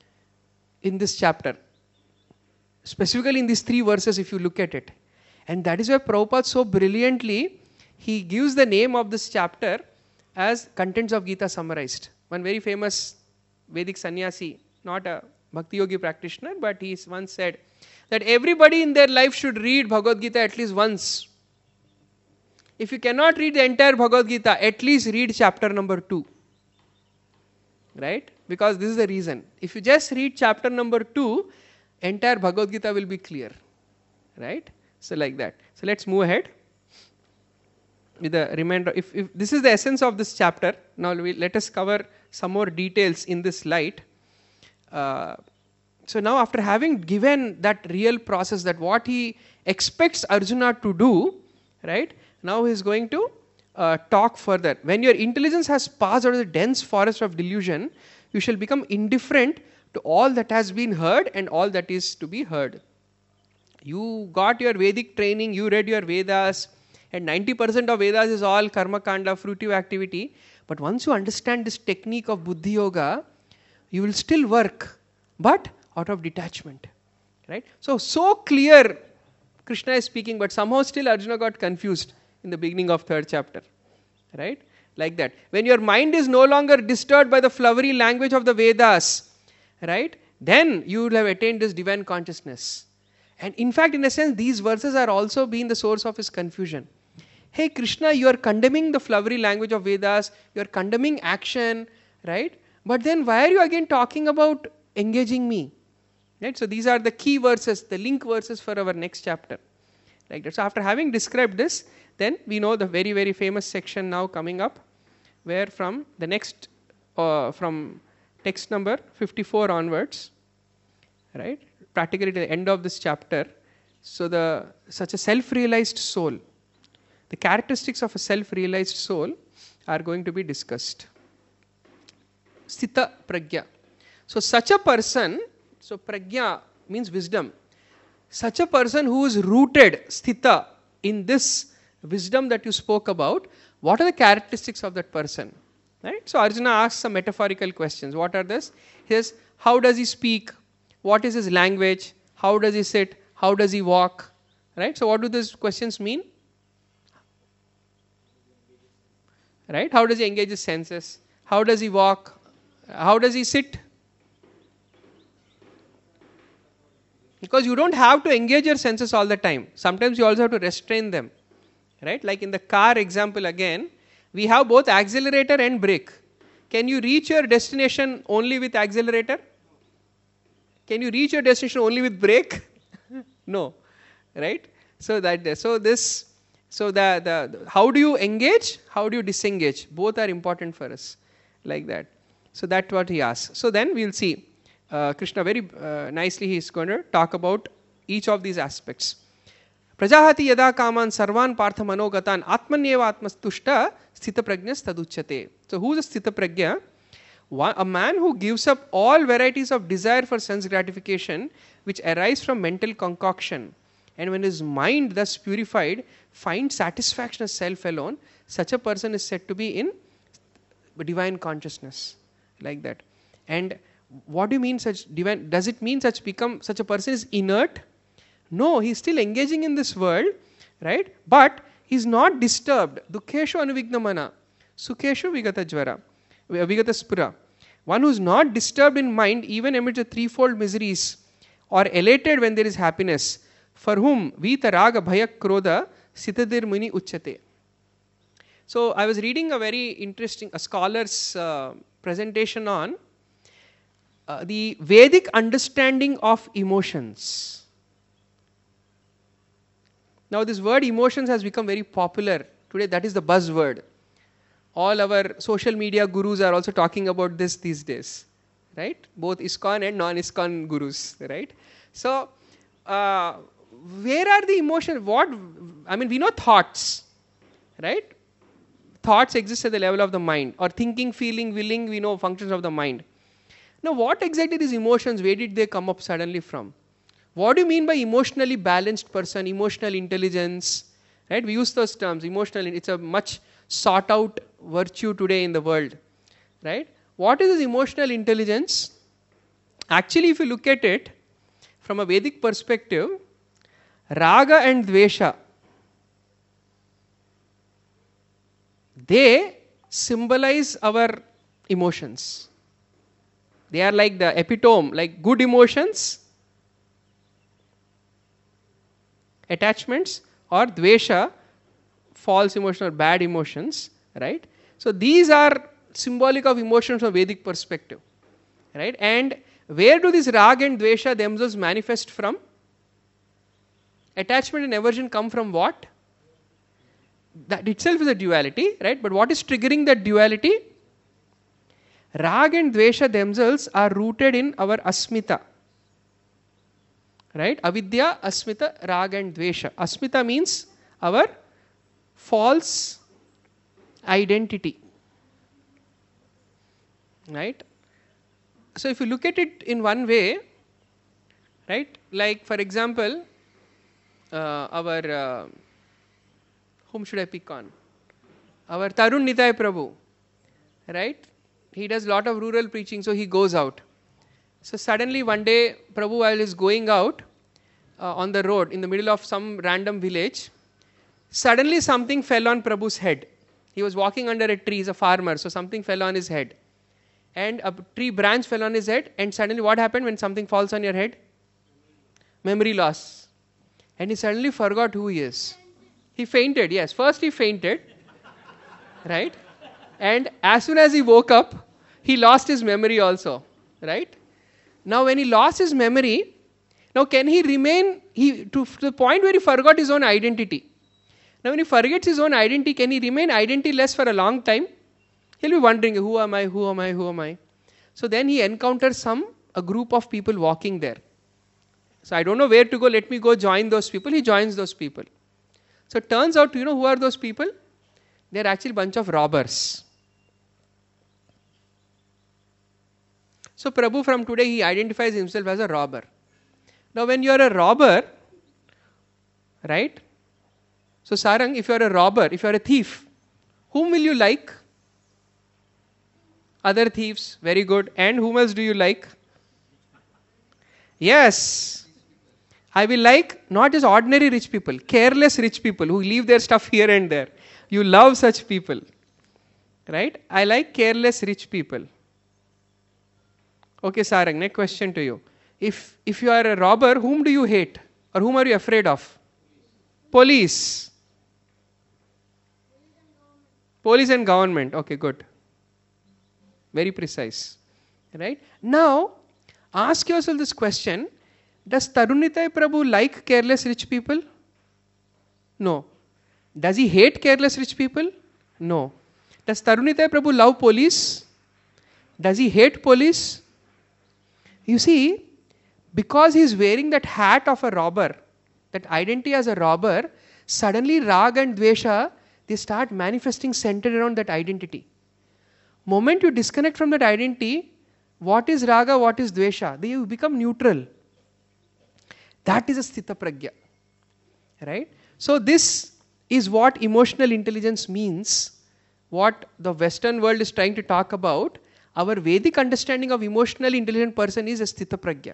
in this chapter. Specifically in these three verses if you look at it. And that is why Prabhupada so brilliantly, he gives the name of this chapter as Contents of Gita Summarized. One very famous Vedic sannyasi, not a Bhakti Yogi practitioner, but he once said that everybody in their life should read Bhagavad Gita at least once. If you cannot read the entire Bhagavad Gita, at least read chapter number 2. Right? Because this is the reason. If you just read chapter number 2, entire Bhagavad Gita will be clear. Right? So like that. So let's move ahead with the remainder. If this is the essence of this chapter, now let us cover some more details in this light. So now after having given that real process, that what he expects Arjuna to do, right? Now he is going to talk further. When your intelligence has passed out of the dense forest of delusion, you shall become indifferent to all that has been heard and all that is to be heard. You got your Vedic training, you read your Vedas, and 90% of Vedas is all karma kanda, fruitive activity. But once you understand this technique of Buddhi Yoga, you will still work, but out of detachment. Right? So clear Krishna is speaking, but somehow still Arjuna got confused in the beginning of third chapter. Right? Like that. When your mind is no longer disturbed by the flowery language of the Vedas, right? Then you will have attained this divine consciousness. And in fact, in a sense, these verses are also being the source of his confusion. Hey Krishna, you are condemning the flowery language of Vedas, you are condemning action, right? But then why are you again talking about engaging me? Right? So these are the key verses, the link verses for our next chapter. Like that. So after having described this, then we know the very, very famous section now coming up, where from the next, from text number 54 onwards, right? Practically to the end of this chapter. So such a self-realized soul, the characteristics of a self-realized soul are going to be discussed. Sthita pragya. So such a person, so pragya means wisdom. Such a person who is rooted, sthita, in this wisdom that you spoke about, what are the characteristics of that person? Right? So Arjuna asks some metaphorical questions. What are this? He says, how does he speak? What is his language? How does he sit? How does he walk? Right? So what do these questions mean? Right? How does he engage his senses? How does he walk? How does he sit? Because you don't have to engage your senses all the time. Sometimes you also have to restrain them. Right? Like in the car example again, we have both accelerator and brake. Can you reach your destination only with accelerator? Can you reach your destination only with brake? No. Right? So the how do you engage? How do you disengage? Both are important for us. Like that. So that's what he asks. So then we'll see. Krishna very nicely he is going to talk about each of these aspects. Prajahati yada kaman sarvan partha manogatan atmanyeva atmastushta sthita prajna taduchyate. So who is a sthita prajna? A man who gives up all varieties of desire for sense gratification which arise from mental concoction, and when his mind thus purified finds satisfaction as self alone, such a person is said to be in divine consciousness. Like that. And what do you mean such divine? Does it mean such a person is inert? No, he is still engaging in this world, right? But he is not disturbed. Dukheshu anuvignamana, sukheshu vigata spura. One who is not disturbed in mind even amidst the threefold miseries, or elated when there is happiness, for whom vita raga bhaya krodha sitadir muni uchyate. So I was reading a very interesting scholar's presentation on the Vedic understanding of emotions. Now this word emotions has become very popular today. That is the buzzword. All our social media gurus are also talking about this these days, right? Both ISKCON and non-ISKCON gurus, right? So where are the emotions? We know thoughts, right? Thoughts exist at the level of the mind, or thinking, feeling, willing, we know functions of the mind. Now what exactly these emotions, where did they come up suddenly from? What do you mean by emotionally balanced person, emotional intelligence? Right? We use those terms, emotional, it's a much sought out virtue today in the world. Right? What is this emotional intelligence? Actually, if you look at it from a Vedic perspective, raga and dvesha, they symbolize our emotions. They are like the epitome, like good emotions, attachments, or dvesha, false emotions or bad emotions, right? So these are symbolic of emotions from Vedic perspective, right? And where do these raga and dvesha themselves manifest from? Attachment and aversion come from what? That itself is a duality, right? But what is triggering that duality? Raga and dvesha themselves are rooted in our asmita. Right? Avidya, asmita, raga and dvesha. Asmita means our false identity. Right? So if you look at it in one way, right? Like for example, whom should I pick on? Our Tarun Nitai Prabhu. Right? He does a lot of rural preaching, so he goes out. So suddenly one day, Prabhu, while is going out on the road in the middle of some random village, suddenly something fell on Prabhu's head. He was walking under a tree, he's a farmer, so something fell on his head. And a tree branch fell on his head, and suddenly what happened when something falls on your head? Memory loss. And he suddenly forgot who he is. He fainted, yes. First he fainted, right? And as soon as he woke up, he lost his memory also, right? Now when he lost his memory, now can he remain, to the point where he forgot his own identity. Now when he forgets his own identity, can he remain identityless for a long time? He'll be wondering, who am I, who am I, who am I? So then he encounters a group of people walking there. So I don't know where to go, let me go join those people. He joins those people. So it turns out, who are those people? They're actually a bunch of robbers. So Prabhu from today, he identifies himself as a robber. Now when you are a robber, right? So Sarang, if you are a robber, if you are a thief, whom will you like? Other thieves, very good. And whom else do you like? Yes. I will like not just ordinary rich people, careless rich people who leave their stuff here and there. You love such people. Right? I like careless rich people. Okay, Sarang, next question to you. if you are a robber, whom do you hate? Or whom are you afraid of? Police. Police and government. Okay, good. Very precise. Right? Now, ask yourself this question. Does Tarunitai Prabhu like careless rich people? No. Does he hate careless rich people? No. Does Tarunitai Prabhu love police? Does he hate police? You see, because he is wearing that hat of a robber, that identity as a robber, suddenly Raga and Dvesha, they start manifesting centered around that identity. Moment you disconnect from that identity, what is Raga, what is Dvesha? They become neutral. That is a Sthita Pragya. Right? So this is what emotional intelligence means, what the Western world is trying to talk about. Our Vedic understanding of emotionally intelligent person is a Sthita Pragya.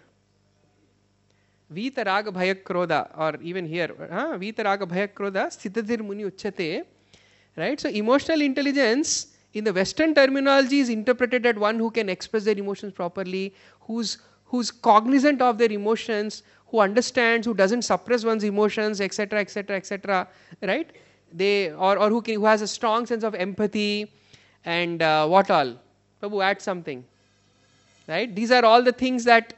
Vita Raga Bhaya Krodha, or even here, Vita Raga Bhaya Krodha, Sthitadir Muni Uchyate. Right? So emotional intelligence in the Western terminology is interpreted as one who can express their emotions properly, who's cognizant of their emotions, who understands, who doesn't suppress one's emotions, etc., etc., etc. Right? Or who has a strong sense of empathy and what all? Prabhu, add something. Right? These are all the things that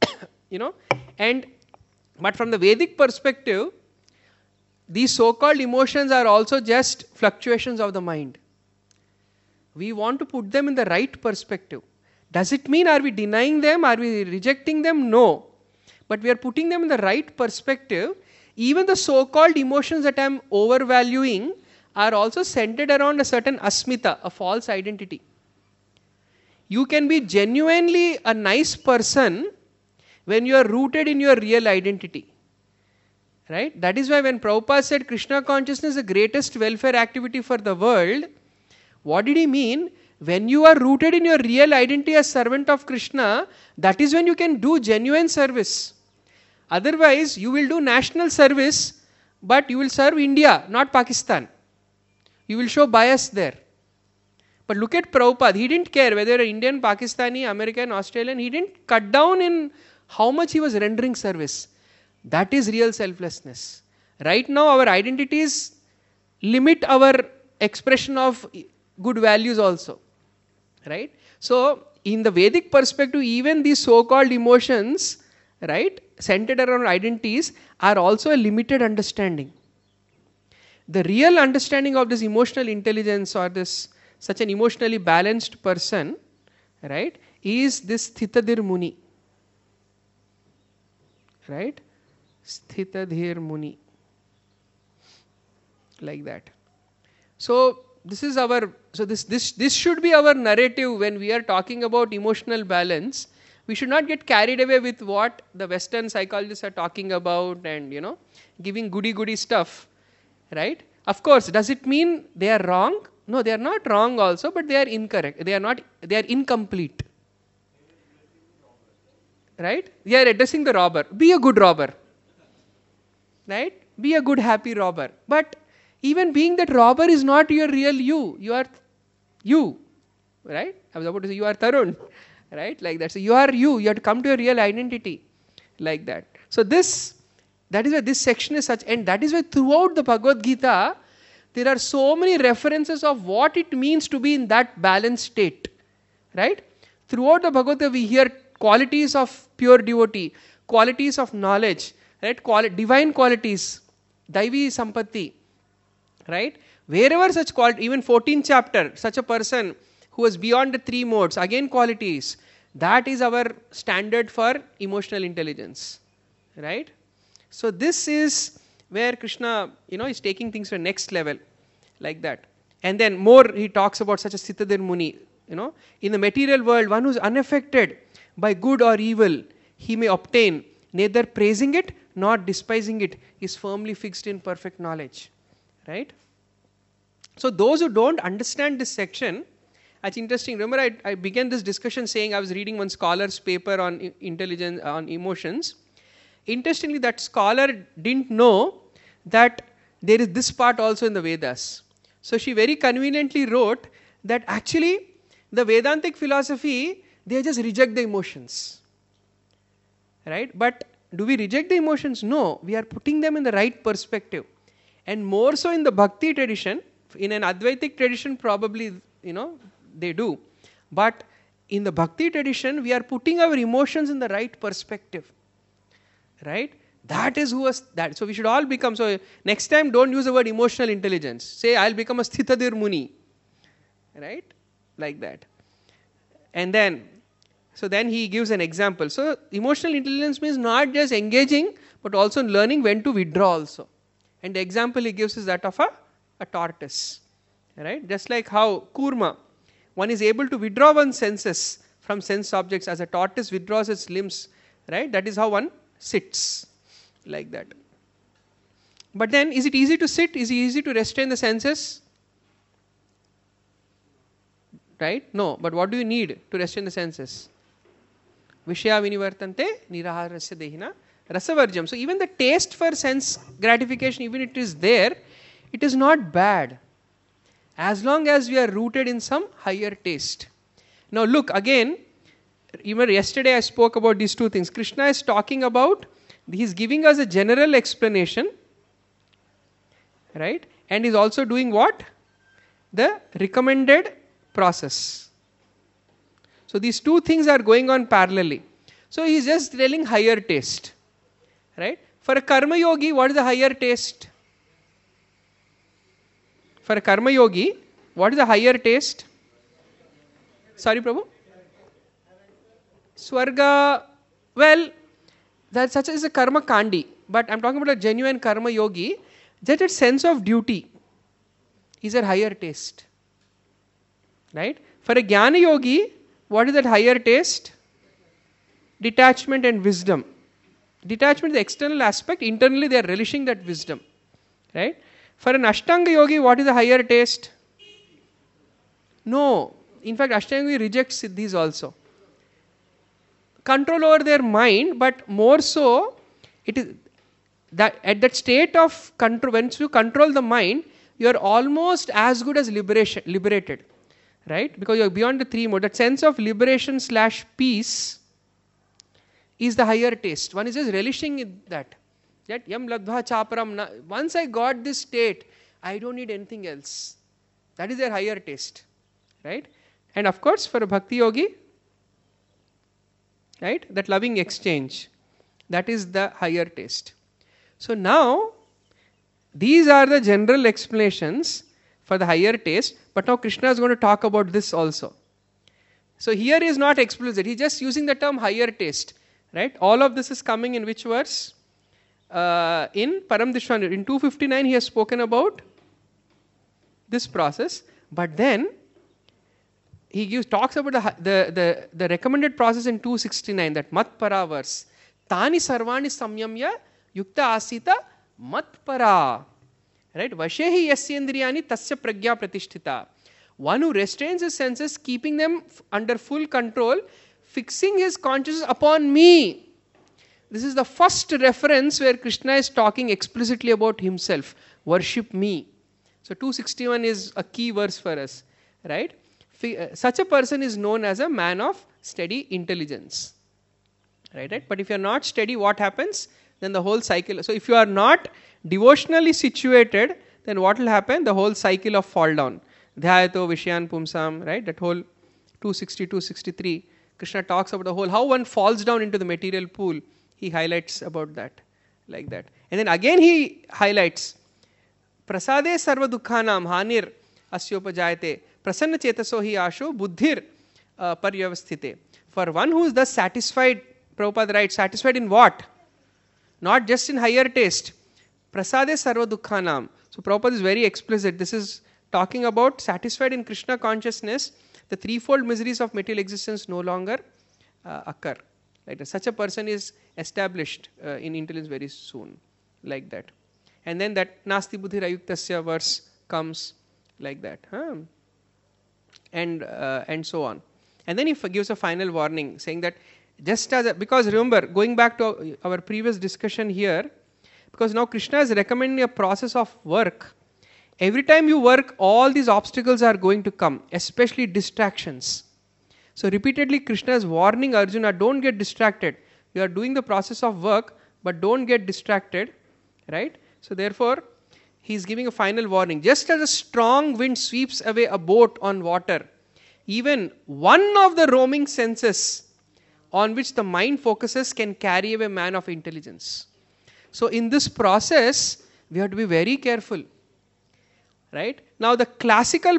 but from the Vedic perspective, these so-called emotions are also just fluctuations of the mind. We want to put them in the right perspective. Does it mean are we denying them? Are we rejecting them? No. But we are putting them in the right perspective. Even the so-called emotions that I am overvaluing are also centered around a certain asmita, a false identity. You can be genuinely a nice person when you are rooted in your real identity. Right? That is why when Prabhupada said Krishna consciousness is the greatest welfare activity for the world, what did he mean? When you are rooted in your real identity as servant of Krishna, that is when you can do genuine service. Otherwise, you will do national service, but you will serve India, not Pakistan. You will show bias there. But look at Prabhupada. He didn't care whether Indian, Pakistani, American, Australian. He didn't cut down in how much he was rendering service. That is real selflessness. Right now, our identities limit our expression of good values also. Right? So, in the Vedic perspective, even these so-called emotions, right, centered around identities, are also a limited understanding. The real understanding of this emotional intelligence or this such an emotionally balanced person, right, is this Sthitadhir Muni. Right? Sthitadhir Muni. Like that. So this is this should be our narrative when we are talking about emotional balance. We should not get carried away with what the Western psychologists are talking about and giving goody stuff. Right? Of course, does it mean they are wrong? No, they are not wrong also, but they are incorrect. They are incomplete. Right? They are addressing the robber. Be a good robber. Right? Be a good happy robber. But even being that robber is not your real you. You are you. Right? I was about to say you are Tarun. Right? Like that. So you are you. You have to come to your real identity. Like that. So that is why this section is such, and that is why throughout the Bhagavad Gita, there are so many references of what it means to be in that balanced state. Right? Throughout the Bhagavad Gita, we hear qualities of pure devotee, qualities of knowledge, right? Divine qualities, Daivi Sampatti, right? Wherever such quality, even 14th chapter, such a person who is beyond the three modes, again qualities, that is our standard for emotional intelligence, right? So this is where Krishna, is taking things to the next level, like that. And then more he talks about such a Sthitadhir Muni, in the material world, one who is unaffected by good or evil, he may obtain neither praising it nor despising it, is firmly fixed in perfect knowledge. Right? So those who don't understand this section, that's interesting. Remember, I began this discussion saying I was reading one scholar's paper on intelligence, on emotions. Interestingly, that scholar didn't know that there is this part also in the Vedas. So she very conveniently wrote that actually the Vedantic philosophy, they just reject the emotions. right? But do we reject the emotions? No, we are putting them in the right perspective. And more so in the Bhakti tradition, in an Advaitic tradition probably, they do. But in the Bhakti tradition, we are putting our emotions in the right perspective, right? That is who was that. So we should all become, so next time don't use the word emotional intelligence. Say, I'll become a Sthitadir Muni, right? Like that. And then, so then he gives an example. So emotional intelligence means not just engaging, but also learning when to withdraw also. And the example he gives is that of a tortoise, right? Just like how Kurma, one is able to withdraw one's senses from sense objects as a tortoise withdraws its limbs, right? That is how one sits, like that. But then, is it easy to sit? Is it easy to restrain the senses? Right? No. But what do you need to restrain the senses? Vishya vinivartante niraharasya dehina rasavarjam. So even the taste for sense gratification, even it is there, it is not bad, as long as we are rooted in some higher taste. Now look, again, even yesterday I spoke about these two things. Krishna is talking about, he is giving us a general explanation, right? And is also doing what? The recommended process. So these two things are going on parallelly. So he is just telling higher taste, right? For a karma yogi, what is the higher taste? For a karma yogi, what is the higher taste? Sorry, Prabhu? Swarga, well, that such is a karma kandi. But I'm talking about a genuine karma yogi, that sense of duty is a higher taste. Right? For a jnana yogi, what is that higher taste? Detachment and wisdom. Detachment is the external aspect, internally they are relishing that wisdom. Right? For an Ashtanga yogi, what is the higher taste? No. In fact, Ashtanga yogi rejects siddhis also. Control over their mind, but more so, it is that at that state of control, once you control the mind, you are almost as good as liberated. Right? Because you are beyond the three modes. That sense of liberation / peace is the higher taste. One is just relishing in that. That yam ladbha chaparam. Once I got this state, I don't need anything else. That is their higher taste. Right? And of course, for a bhakti yogi, right, that loving exchange, that is the higher taste. So now, these are the general explanations for the higher taste, but now Krishna is going to talk about this also. So here is not explicit, he is just using the term higher taste. Right? All of this is coming in which verse? In Param Dishwan. In 259 he has spoken about this process, but then he talks about the recommended process in 269, that matpara verse. Tani sarvani samyamya yukta asita matpara. Right? Vashehi yasyendriyani tasya pragya pratishtita. One who restrains his senses, keeping them under full control, fixing his consciousness upon me. This is the first reference where Krishna is talking explicitly about himself. Worship me. So 261 is a key verse for us. Right? Such a person is known as a man of steady intelligence. Right? But if you are not steady, what happens? Then the whole cycle. So if you are not devotionally situated, then what will happen? The whole cycle of fall down. Dhyayato Vishyan Pumsam, right? That whole 260, 263. Krishna talks about the whole, how one falls down into the material pool. He highlights about that, like that. And then again he highlights, Prasade sarva dukkhanam hanir asyopajayate prasanna chetaso hi asho buddhir paryavasthite. For one who is thus satisfied, Prabhupada writes, satisfied in what? Not just in higher taste. Prasade sarva dukkhanam. So Prabhupada is very explicit. This is talking about satisfied in Krishna consciousness, the threefold miseries of material existence no longer occur. Like such a person is established in intelligence very soon, like that. And then that nasti buddhi ayuktasya verse comes like that, and so on. And then he gives a final warning, saying that just as because remember, going back to our previous discussion here, because now Krishna is recommending a process of work. Every time you work, all these obstacles are going to come, especially distractions. So repeatedly Krishna is warning Arjuna, don't get distracted. You are doing the process of work, but don't get distracted, right? So therefore, he's giving a final warning. Just as a strong wind sweeps away a boat on water, even one of the roaming senses on which the mind focuses can carry away a man of intelligence. So in this process, we have to be very careful, right? Now the classical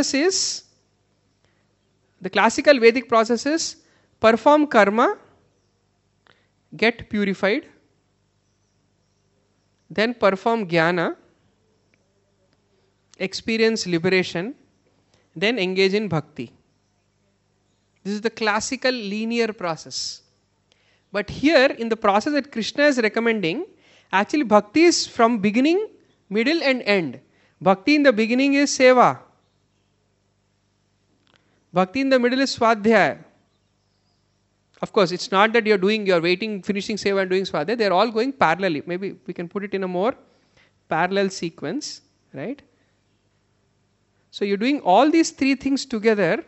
Vedic process is perform karma, get purified, then perform jnana, experience liberation, then engage in bhakti. This is the classical linear process. But here, in the process that Krishna is recommending, actually bhakti is from beginning, middle and end. Bhakti in the beginning is seva. Bhakti in the middle is swadhyaya. Of course, it's not that you're waiting, finishing seva and doing swadhyaya. They're all going parallelly. Maybe we can put it in a more parallel sequence, right? So you're doing all these three things together,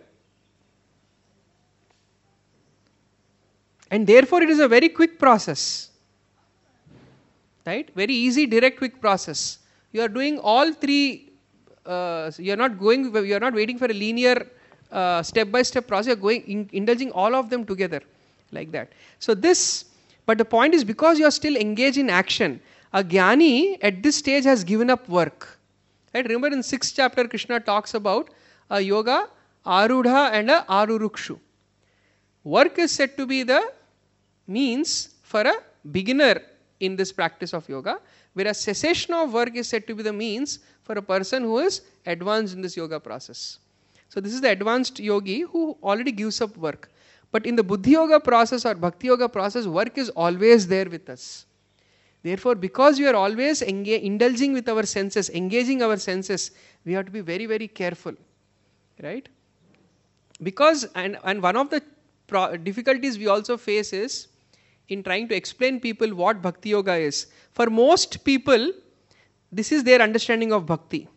and therefore it is a very quick process, right? Very easy, direct, quick process. You are doing all three. You are not waiting for a linear step-by-step process. You are indulging all of them together, like that. So but the point is, because you are still engaged in action, a jnani at this stage has given up work. Right? Remember in 6th chapter, Krishna talks about a yoga, arudha and a arurukshu. Work is said to be the means for a beginner in this practice of yoga, whereas cessation of work is said to be the means for a person who is advanced in this yoga process. So this is the advanced yogi who already gives up work. But in the Buddhi Yoga process or Bhakti Yoga process, work is always there with us. Therefore, because we are always indulging with our senses, engaging our senses, we have to be very, very careful, right? Because, and one of the difficulties we also face is in trying to explain people what Bhakti Yoga is. For most people, this is their understanding of Bhakti.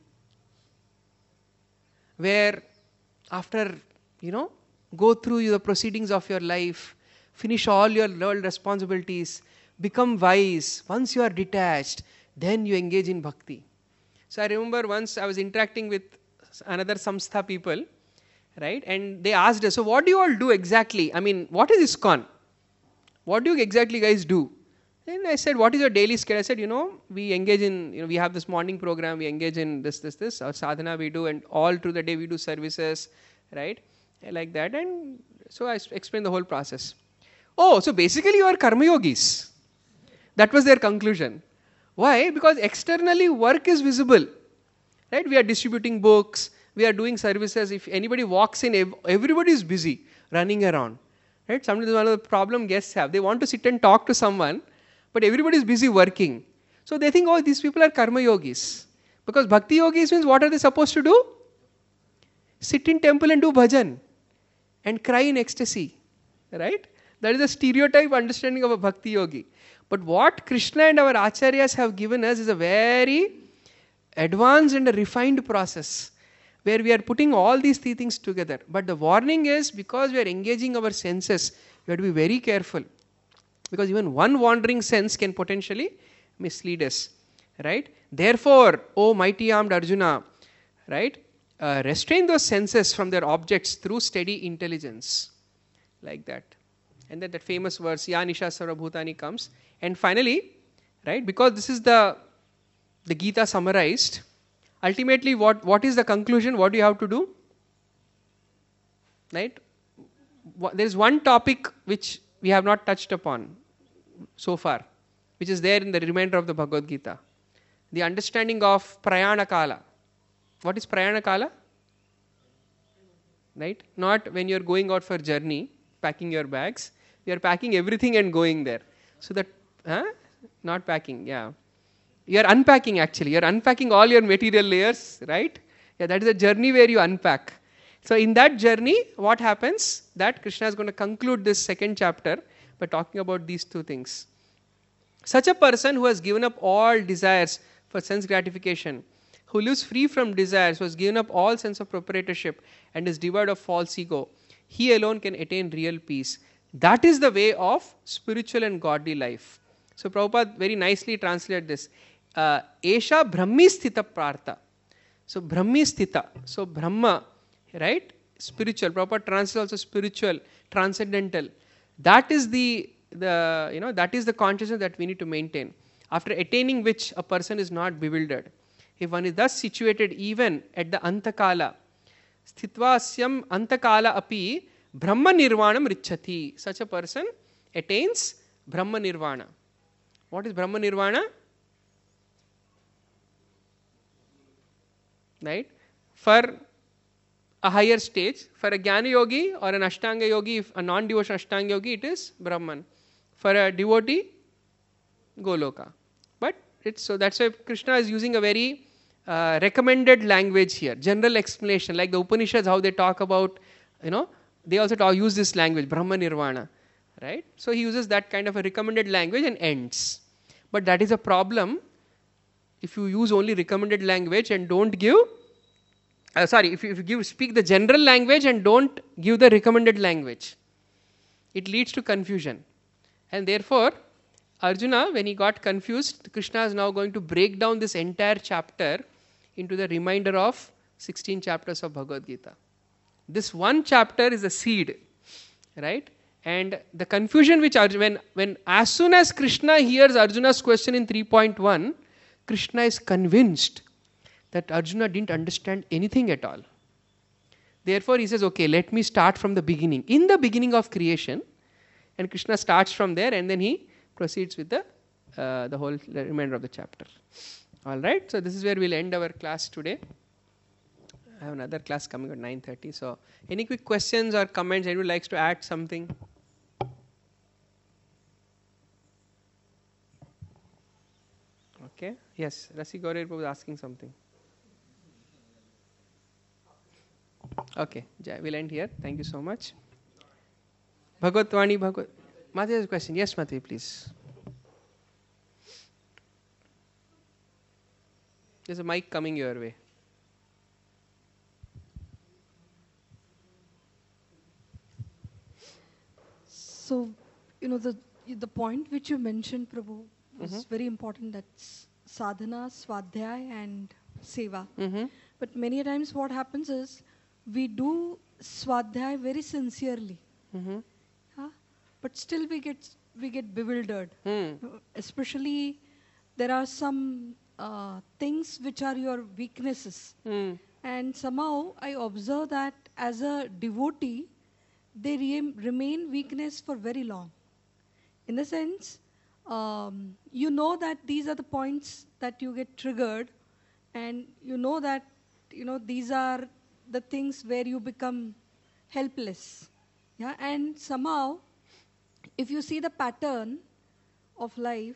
Where after, go through the proceedings of your life, finish all your world responsibilities, become wise. Once you are detached, then you engage in bhakti. So I remember once I was interacting with another samstha people, right? And they asked us, so what do you all do exactly? I mean, what is ISKCON? What do you exactly guys do? And I said, what is your daily schedule? I said, we engage in, we have this morning program, we engage in this, our sadhana we do, and all through the day we do services, right? Like that. And so I explained the whole process. Oh, so basically you are karma yogis. That was their conclusion. Why? Because externally work is visible, right? We are distributing books, we are doing services. If anybody walks in, everybody is busy running around, right? Sometimes one of the problem guests have. They want to sit and talk to someone, but everybody is busy working. So they think, oh, these people are karma yogis. Because bhakti yogis means what are they supposed to do? Sit in temple and do bhajan and cry in ecstasy, right? That is a stereotype understanding of a bhakti yogi. But what Krishna and our acharyas have given us is a very advanced and a refined process where we are putting all these three things together. But the warning is, because we are engaging our senses, we have to be very careful. Because even one wandering sense can potentially mislead us, right? Therefore, O mighty armed Arjuna, right? Restrain those senses from their objects through steady intelligence, like that. And then that famous verse, Ya Nisha Sarvabhutani comes. And finally, right, because this is the Gita summarized, ultimately what is the conclusion? What do you have to do? Right? There is one topic which we have not touched upon so far, which is there in the remainder of the Bhagavad Gita. The understanding of Prayana Kala. What is Prayana Kala? Right? Not when you are going out for journey, packing your bags. You are packing everything and going there. So that, not packing, yeah. You are unpacking actually. You are unpacking all your material layers, right? Yeah, that is a journey where you unpack. So in that journey, what happens? That Krishna is going to conclude this second chapter by talking about these two things. Such a person who has given up all desires for sense gratification, who lives free from desires, who has given up all sense of proprietorship and is devoid of false ego, he alone can attain real peace. That is the way of spiritual and godly life. So Prabhupada very nicely translated this. Esha Brahmi Sthita Prartha. So Brahmi Sthita. So Brahma, right? Spiritual. Prabhupada translates also spiritual, transcendental. That is that is the consciousness that we need to maintain. After attaining which a person is not bewildered. If one is thus situated even at the Antakala, Sthitvasyam Antakala api Brahma Nirvanam Richati. Such a person attains Brahma Nirvana. What is Brahma Nirvana? Right? For a higher stage, for a Jnana Yogi or an Ashtanga Yogi, if a non-devotional Ashtanga Yogi, it is Brahman. For a devotee, Goloka. But it's so that's why Krishna is using a very recommended language here, general explanation, like the Upanishads, how they talk about, they also use this language, Brahma Nirvana, right? So he uses that kind of a recommended language and ends. But that is a problem if you use only recommended language and don't give, if you speak the general language and don't give the recommended language, it leads to confusion. And therefore, Arjuna, when he got confused, Krishna is now going to break down this entire chapter into the remainder of 16 chapters of Bhagavad Gita. This one chapter is a seed, right? And the confusion which Arjuna, when as soon as Krishna hears Arjuna's question in 3.1, Krishna is convinced that Arjuna didn't understand anything at all. Therefore, he says, okay, let me start from the beginning. In the beginning of creation, and Krishna starts from there, and then he proceeds with the whole remainder of the chapter. All right, so this is where we'll end our class today. I have another class coming at 9:30. So, any quick questions or comments? Anyone likes to add something? Okay. Yes, Rasi Gauri was asking something. Okay, we'll end here. Thank you so much. Bhagavatvani, Mati has a question. Yes, Mati, please. There's a mic coming your way. So, the point which you mentioned, Prabhu, was very important. That's sadhana, swadhyaya and seva. But many times what happens is we do swadhyaya very sincerely. But still we get bewildered. Especially there are some things which are your weaknesses. And somehow I observe that as a devotee, they remain weakness for very long. In the sense, you know that these are the points that you get triggered, and you know that these are the things where you become helpless. Yeah, and somehow, if you see the pattern of life,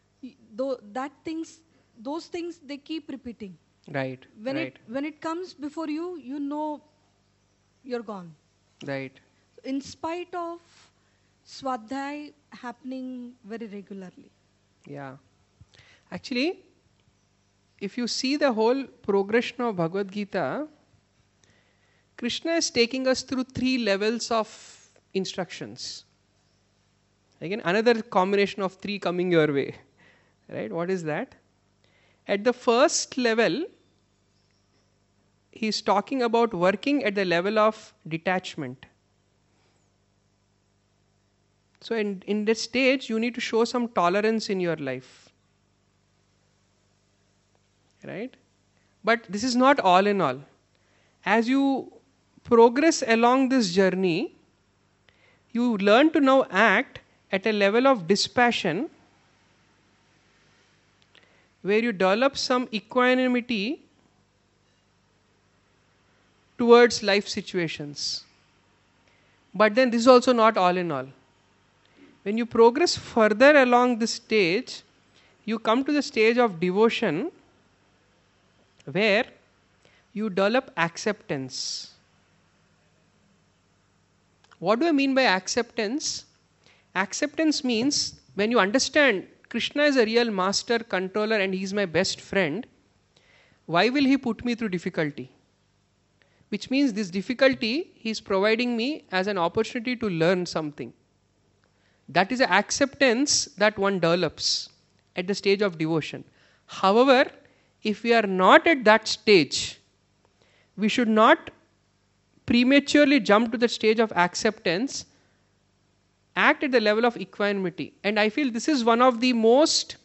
those things they keep repeating. Right. When it comes before you, you're gone. Right. In spite of Swadhyay happening very regularly. Yeah. Actually, if you see the whole progression of Bhagavad Gita, Krishna is taking us through 3 levels of instructions. Again, another combination of 3 coming your way. Right? What is that? At the first level, he is talking about working at the level of detachment. So in this stage, you need to show some tolerance in your life. Right? But this is not all in all. As you progress along this journey, you learn to now act at a level of dispassion where you develop some equanimity towards life situations. But then this is also not all in all. When you progress further along this stage, you come to the stage of devotion where you develop acceptance. What do I mean by acceptance? Acceptance means when you understand Krishna is a real master, controller, and he is my best friend, why will he put me through difficulty? Which means this difficulty he is providing me as an opportunity to learn something. That is an acceptance that one develops at the stage of devotion. However, if we are not at that stage, we should not prematurely jump to the stage of acceptance. Act at the level of equanimity. And I feel this is one of the most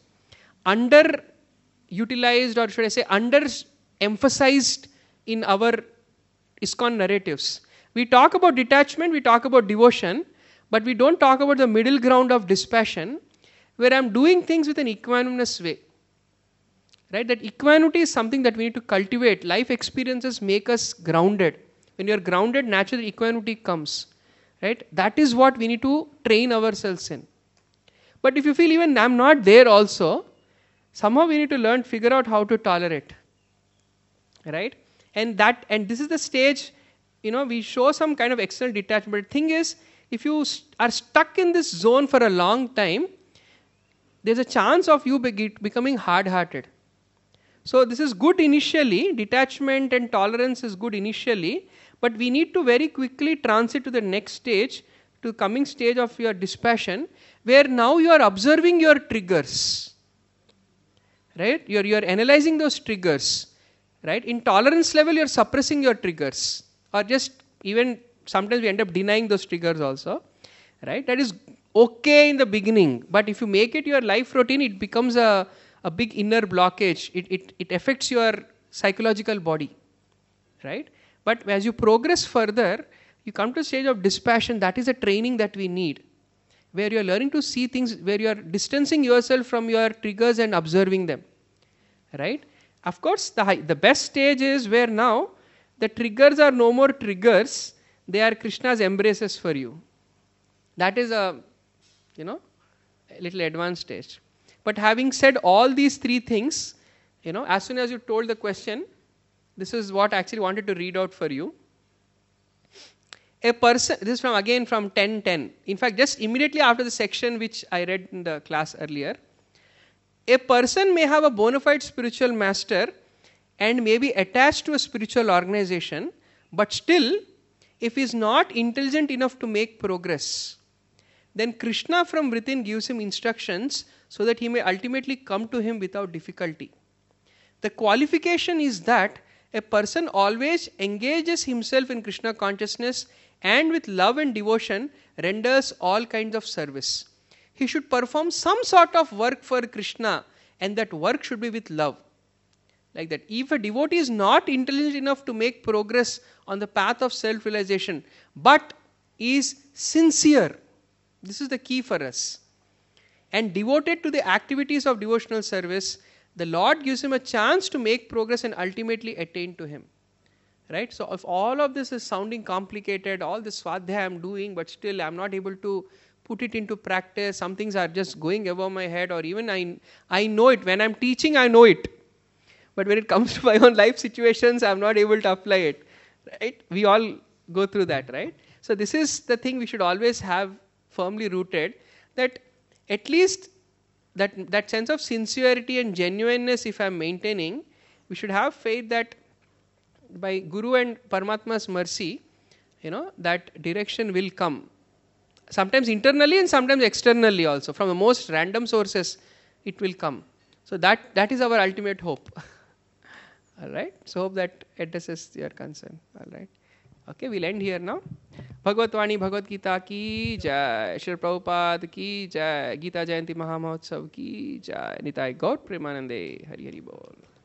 underutilized, or should I say under-emphasized in our ISKCON narratives. We talk about detachment, we talk about devotion, but we don't talk about the middle ground of dispassion, where I'm doing things with an equanimous way. Right? That equanimity is something that we need to cultivate. Life experiences make us grounded. When you're grounded, naturally equanimity comes. Right? That is what we need to train ourselves in. But if you feel even I'm not there also, somehow we need to figure out how to tolerate. Right? And this is the stage, we show some kind of external detachment. But the thing is, if you are stuck in this zone for a long time, there's a chance of you becoming hard-hearted. So this is good initially, detachment and tolerance is good initially, but we need to very quickly transit to the next stage, to coming stage of your dispassion, where now you are observing your triggers. Right? You're analyzing those triggers. Right? In tolerance level, you're suppressing your triggers, or just even sometimes we end up denying those triggers also. Right? That is okay in the beginning, but if you make it your life routine, it becomes a big inner blockage. It affects your psychological body. Right? But as you progress further, you come to a stage of dispassion. That is a training that we need, where you're learning to see things, where you're distancing yourself from your triggers and observing them. Right? Of course, the best stage is where now the triggers are no more triggers, they are Krishna's embraces for you. That is a little advanced stage. But having said all these three things, as soon as you told the question, this is what I actually wanted to read out for you. A person, this is from 10:10. In fact, just immediately after the section which I read in the class earlier. A person may have a bona fide spiritual master and may be attached to a spiritual organization, but still, if he is not intelligent enough to make progress, then Krishna from within gives him instructions so that he may ultimately come to him without difficulty. The qualification is that a person always engages himself in Krishna consciousness and with love and devotion renders all kinds of service. He should perform some sort of work for Krishna, and that work should be with love. Like that. If a devotee is not intelligent enough to make progress on the path of self-realization, but is sincere, this is the key for us, and devoted to the activities of devotional service, the Lord gives him a chance to make progress and ultimately attain to him. Right? So if all of this is sounding complicated, all this Swadhyaya I am doing, but still I am not able to put it into practice, some things are just going above my head, or even I know it. When I am teaching, I know it. But when it comes to my own life situations, I am not able to apply it. Right? We all go through that, right? So this is the thing we should always have firmly rooted, that at least that sense of sincerity and genuineness, if I am maintaining, we should have faith that by Guru and Paramatma's mercy, that direction will come. Sometimes internally and sometimes externally also. From the most random sources, it will come. So that is our ultimate hope. Alright? So hope that addresses your concern. Alright? Okay, we'll end here now. Bhagavad Vani Bhagavad Gita ki jai, Srila Prabhupada ki jai, Gita Jayanti Mahamahotsav ki jai, Nitai Gaur Premanande, Hari Hari Bol.